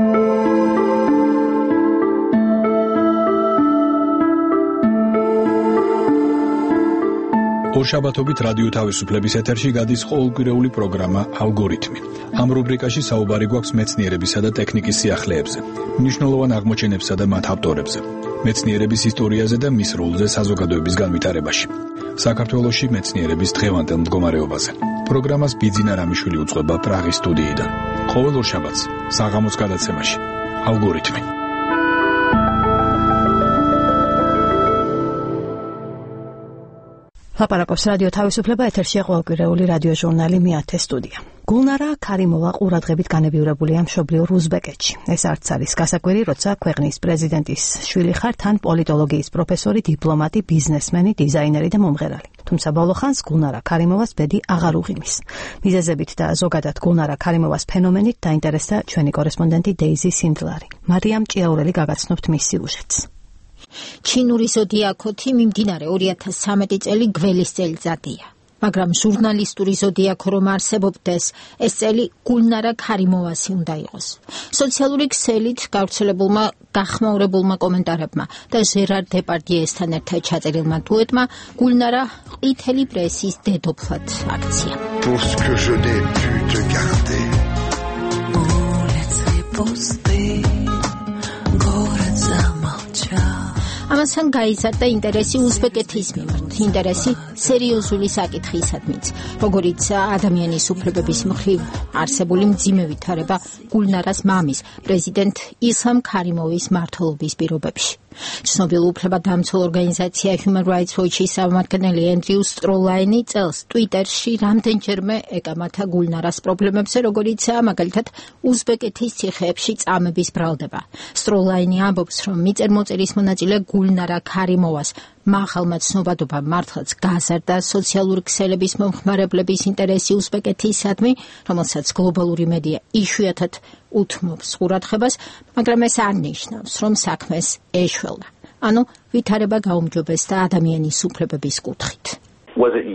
ორშაბათობით რადიო თავისუფლების ეთერში გადის ყოველკვირეული პროგრამა ალგორითმი. ამ რუბრიკაში საუბარი გვაქვს მეცნიერებისა და ტექნიკის სიახლეებზე, მნიშვნელოვან აღმოჩენებსა და მათ ავტორებზე, მეცნიერების ისტორიაზე და მის როლზე საზოგადოების განვითარებაში. საქართველოში მეცნიერების დღევანდელ მდგომარეობაზე. პროგრამას ბიძინა რამიშვილი უძღვება პრაღის სტუდიიდან. ყოველ ორშაბათს საღამოს გადაცემაში ალგორითმი. ლაპარაკობს რადიო თავისუფლება, ეთერშია ყოველკვირეული რადიო ჟურნალი მეათე სტუდია. გულნარა ქარიმოვა ყურადღებით განებიურებულია მშობლიურ უზბეკეთში. ეს არც არის გასაკვირი, როცა ქვეყნის პრეზიდენტის შვილი ხარ, თან პოლიტოლოგიის პროფესორი, დიპლომატი, ბიზნესმენი, დიზაინერი და მომღერალი. თუმცა ბოლო ხანს გულნარა ქარიმოვას ბედი აღარ უღიმის. მიზეზებით და ზოგადად გულნარა ქარიმოვას ფენომენით დაინტერესდა ჩვენი კორესპონდენტი დეიზი სინდლარი. მარიამ ჭიაურელი გაგაცნობთ მის სიუჟეტს. ჩინური ზოდიაქოთი მიმდინარე ორი ათას სამეტი წელი გველის წელიწადია. მაგრამ ჟურნალისტური ზოდიაქო რომ არსებობდეს, ეს წელი გულნარა ქარიმოვასი უნდა იყოს. სოციალური ქსელით გავრცელებულმა გახმაურებულმა კომენტარებმა და ჟერარ დეპარდიესთან ერთად ჩაწერილმა დუეტმა გულნარა ყვითელი პრესის დედოფლად აქცია. Pour ce que je n'ai pu te garder. On laisserait poster. Город замолчал. ამასთან გაიზარდა ინტერესი უზბეკეთის მიმართ, ინტერესი სერიოზული საკითხისადმიც, როგორიც ადამიანის უფლებების მხრივ არსებული მძიმე ვითარება გულნარას მამის, პრეზიდენტ ისლამ ქარიმოვის მმართველობის პირობებში. ცნობილ უფლებადამცველ ორგანიზაცია Human Rights Watch-ის წარმომადგენელი ენდრიუ სტროლაინი წელს ტვიტერში რამდენჯერმე ეკამათა გულნარას პრობლემებზე, როგორიც მაგალითად უზბეკეთის ციხეებში წამების ბრალდება. სტროლაინი ამბობს, რომ მიწერ-მოწერის მონაწილე გულნარა ქარიმოვას მაღალმა ცნობადობამ მართლაც გაზარდა სოციალური ქსელების მომხმარებლების ინტერესი უზბეკეთისადმი, რომელსაც გლობალური მედია იშვიათად უთმობს ყურადღებას, მაგრამ ეს არ ნიშნავს, რომ საქმეს ეშველა. ანუ ვითარება გაუმჯობესდა ადამიანის უფლებების კუთხით. Was it useful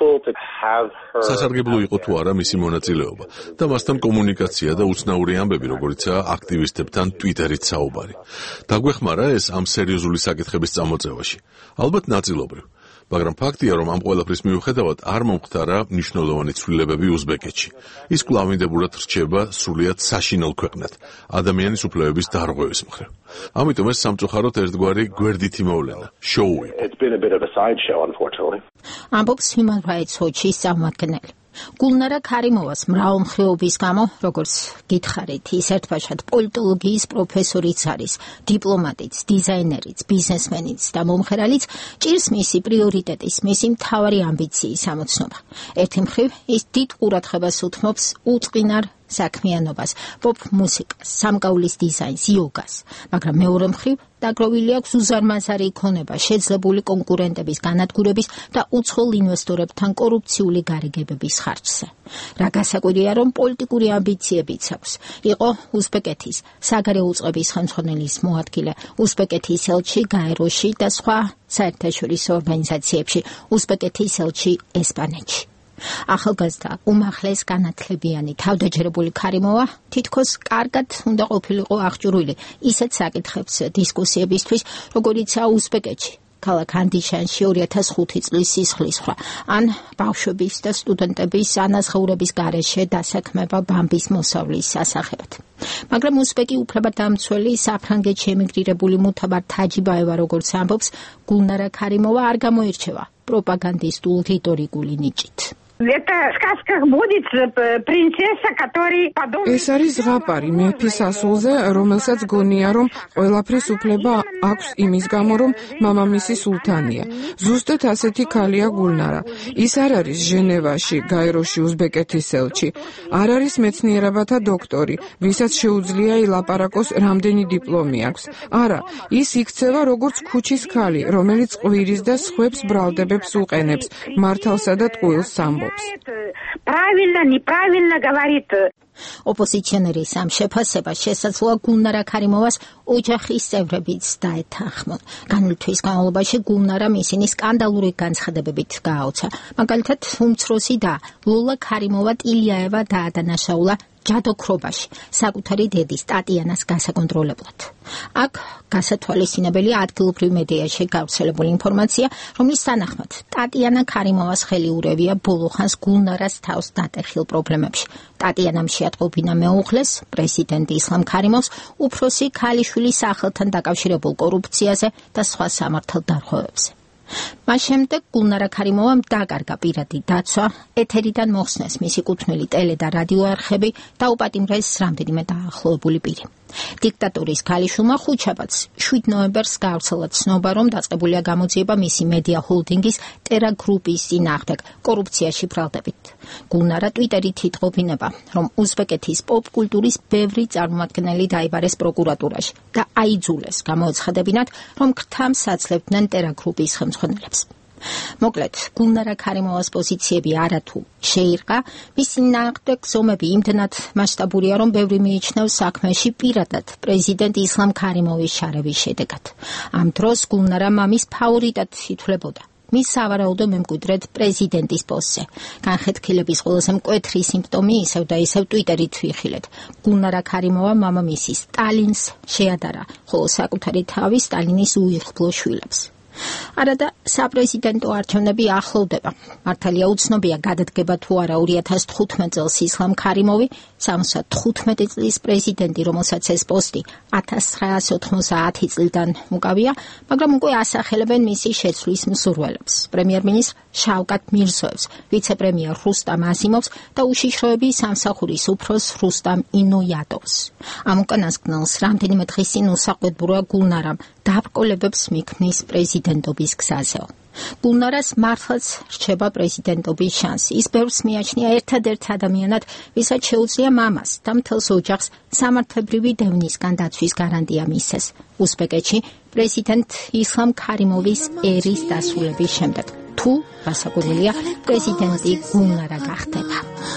useful to have her სასარგებლო იყო თუ არა მისი მონაწილეობა და მასთან კომუნიკაცია და უცნაური ამბები, როგორიცაა აქტივისტებთან Twitter-ით საუბარი. დაგვეხმარა ეს ამ სერიოზული საკითხების წამოწევაში. ალბათ ნაწილობრივ. მაგრამ ფაქტია, რომ ამ ყველაფრის მიუხედავად არ მომხდარა მნიშვნელოვანი ცვლილებები უზბეკეთში. ის კვლავინდებურად რჩება სრულიად საშინელ ქვეყნად, ადამიანის უფლებების დარღვევის მხრივ. ამიტომ ეს სამწუხაროდ ერთგვარი გვერდითი მოვლენა, შოუ იყო. It's been a bit of a sideshow, unfortunately. ამბობს Human Rights Watch-ის წარმომადგენელი. გულნარა ქარიმოვას მრავალმხრივობის გამო, როგორც გითხარით, ის ერთბაშად პოლიტოლოგიის პროფესორიც არის, დიპლომატიც, დიზაინერიც, ბიზნესმენიც და მომღერალიც, ჭირს მისი პრიორიტეტის, მისი მთავარი ამბიციის ამოცნობა. ერთი მხრივ, ის დიდ ყურადღებას უთმობს უწყინარ საქმიანობას, პოპ მუსიკას, სამკაულის დიზაინს, იოგას, მაგრამ მეორე მხრივ დაგროვილი აქვს უზარმაზარი იქონება შეძლებული კონკურენტების განადგურების და უცხოელ ინვესტორებთან კორუფციული გარიგებების ხარჯზე. რა გასაკვირია, რომ პოლიტიკური ამბიციებიც აქვს. იყო უზბეკეთის საგარეო უწყების ხელმძღვანელის მოადგილე, უზბეკეთის ელჩი გაეროში და სხვა საერთაშორისო ორგანიზაციებში, უზბეკეთის ელჩი ესპანეთში. ახალგაზრდა, უმაღლეს განათლებიანი, თავდაჯერებული ქარიმოვა თითქოს კარგად უნდა ყოფილიყო აღჭურვილი ისეთ საკითხებს დისკუსიებისთვის, როგორიცაა უზბეკეთში, ქალაქ ანდიშანში ორი ათას ხუთი წლის სისხლისღვრა, ან ბავშვების და სტუდენტების ანაზღაურების გარეშე დასაქმება ბამბის მოსავლის სასახელად. მაგრამ უზბეკი უფლებადამცველი საფრანგეთში ემიგრირებული მუთაბარ თაჯიბაევა, როგორც ამბობს, გულნარა ქარიმოვა არ გამოირჩევა პროპაგანდისტულ რიტორიკული ნიჭით. Это в сказках будет принцесса, которая подумает. ეს არის ზღაპარი მეფის ასულზე, რომელსაც გონია, რომ ყველაფრის უფლება აქვს იმის გამო, რომ მამამისი სულთანია. ზუსტად ასეთი ქალია გულნარა. ის არ არის ჟენევაში, გაეროში უზბეკეთის ელჩი. არ არის მეცნიერებათა დოქტორი, ვისაც შეუძლია ილაპარაკოს რამდენი დიპლომი აქვს. არა, ის იქცევა როგორც ქუჩის ქალი, რომელიც ყვირის და სხვებს ბრალდებებს უყენებს, მართალსა და ტყუილს სამბობს. Правильно, неправильно говорит. ოპოზიციონერის ამ შეფასებას შესაძლოა გულნარა ქარიმოვას ოჯახის წევრებიც დაეთანხმონ. განმავლობის განმავლობაში გულნარამ ისინი სკანდალური განცხადებებით გააოცა. მაგალითად, უმცროსი და ლოლა ქარიმოვა ტილიაევა დაადანაშაულა ჯადოქრობაში, საკუთარი დედის ტატიანას გასაკონტროლებლად. აქ გასათვალისწინებელია ადგილობრივ მედიაში გავრცელებული ინფორმაცია, რომლის თანახმად ტატიანა ქარიმოვას ხელი ურევია ბოლო ხანს გულნარას თავს დატეხილ პრობლემებში. ტატიანამ შეატყობინა მეუღლეს, პრეზიდენტ ისლამ ქარიმოვს, უფროსი ქალიშვილის სახელთან დაკავშირებულ კორუფციაზე და სხვა სამართალ დარღვევებზე. მას შემდეგ გულნარა ქარიმოვამ დაკარგა პირადი დაცვა, ეთერიდან მოხსნეს მისი კუთვნილი ტელე და რადიო არხები და უპატიმრეს რამდენიმე დაახლოებული პირი. დიქტატურის ქალიშვილმა ხუთშაბათს შვიდ ნოემბერს გავრცელა ცნობა, რომ დაწყებულია გამოძიება მისი მედია ჰოლდინგის ტერა გრუპის წინააღმდეგ კორუფციაში ბრალდებით. გულნარა ტვიტერით იტყობინება, რომ უზბეკეთის პოპ კულტურის ბევრი წარმომადგენელი დაიბარეს პროკურატურაში და აიძულეს გამოეცხადებინათ, რომ ქრთამს აძლევდნენ ტერა გრუპის ხელმძღვანელებს. მოკლედ, გულნარა ქარიმოვას პოზიციები არათუ შეირყა, მისი ნაყდ გზომები იმდენად მასშტაბურია, რომ ბევრი მიიჩნევს საქმეში პირადად პრეზიდენტ ისლამ ქარიმოვის შარების შედეგად. ამ დროს გულნარა მამის ფავორიტად ითვლებოდა. მის სავარაუდო მემკვიდრედ პრეზიდენტის პოსტზე. განხეთქილების ყველაზე მკვეთრი სიმპტომი ისევ და ისევ ტვიტერით ვიხილეთ. გულნარა ქარიმოვა მამამისის სტალინს შეადარა, ხოლო საკუთარი თავი სტალინის უიღბლო შვილებს. არადა საპრეზიდენტო არჩევნები ახლოვდება. მართალია უცნობია გადადგება თუ არა ორი ათას თხუთმეტ წელს ისლამ ქარიმოვი, სამოცდა თხუთმეტი წლის პრეზიდენტი, რომელსაც ეს პოსტი ათას ცხრაას ოთხმოცდაათი წლიდან უკავია, მაგრამ უკვე ასახელებენ მისი შეცვლის მსურველებს. პრემიერ-მინისტრ შავკატ მირზოევს, ვიცე-პრემიერ რუსტამ აზიმოვს და უშიშროების სამსახურის უფროს რუსტამ ინოიატოვს. ამ უკანასკნელს რამდენიმე დღის წინ უსაყვედუროა გულნარამ დაბრკოლებებს მიქმნის პრეზიდენტობის გზაზეო. გულნარას მართლაც რჩება პრეზიდენტობის შანსი. ის ბევრს მიაჩნია ერთადერთ ადამიანად, ვისაც შეუძლია მამას და მთელს ოჯახს სამართლებრივი დევნისგან დაცვის გარანტია მისცეს. უზბეკეთში პრეზიდენტ ისლამ ქარიმოვის ერის დასრულების შემდეგ. თუ გასაკვირველია, პრეზიდენტი გულნარა გახდება.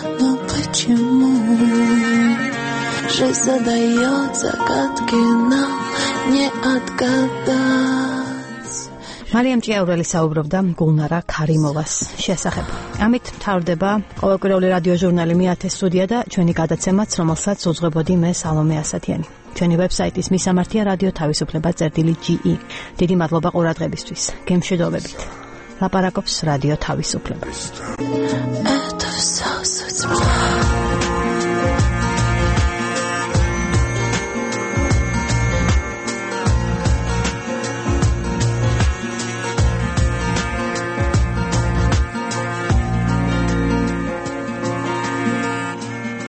Жизнь задает загадки, нам не отгадать. მარიამ ჭიაურელი საუბრობდა გულნარა ქარიმოვას შესახებ. ამით მთავრდება ყოველკვირეული რადიო ჟურნალი მეათე სტუდია და ჩვენი გადაცემაც, რომელსაც უძღვებოდი მე სალომე ასათიანი. ჩვენი ვებსაიტის მისამართია რადიო თავისუფლება წერტილი ჯი ი. დიდი მადლობა ყურადღებისთვის. გემშვიდობებით. ლაპარაკობს რადიო თავისუფლება.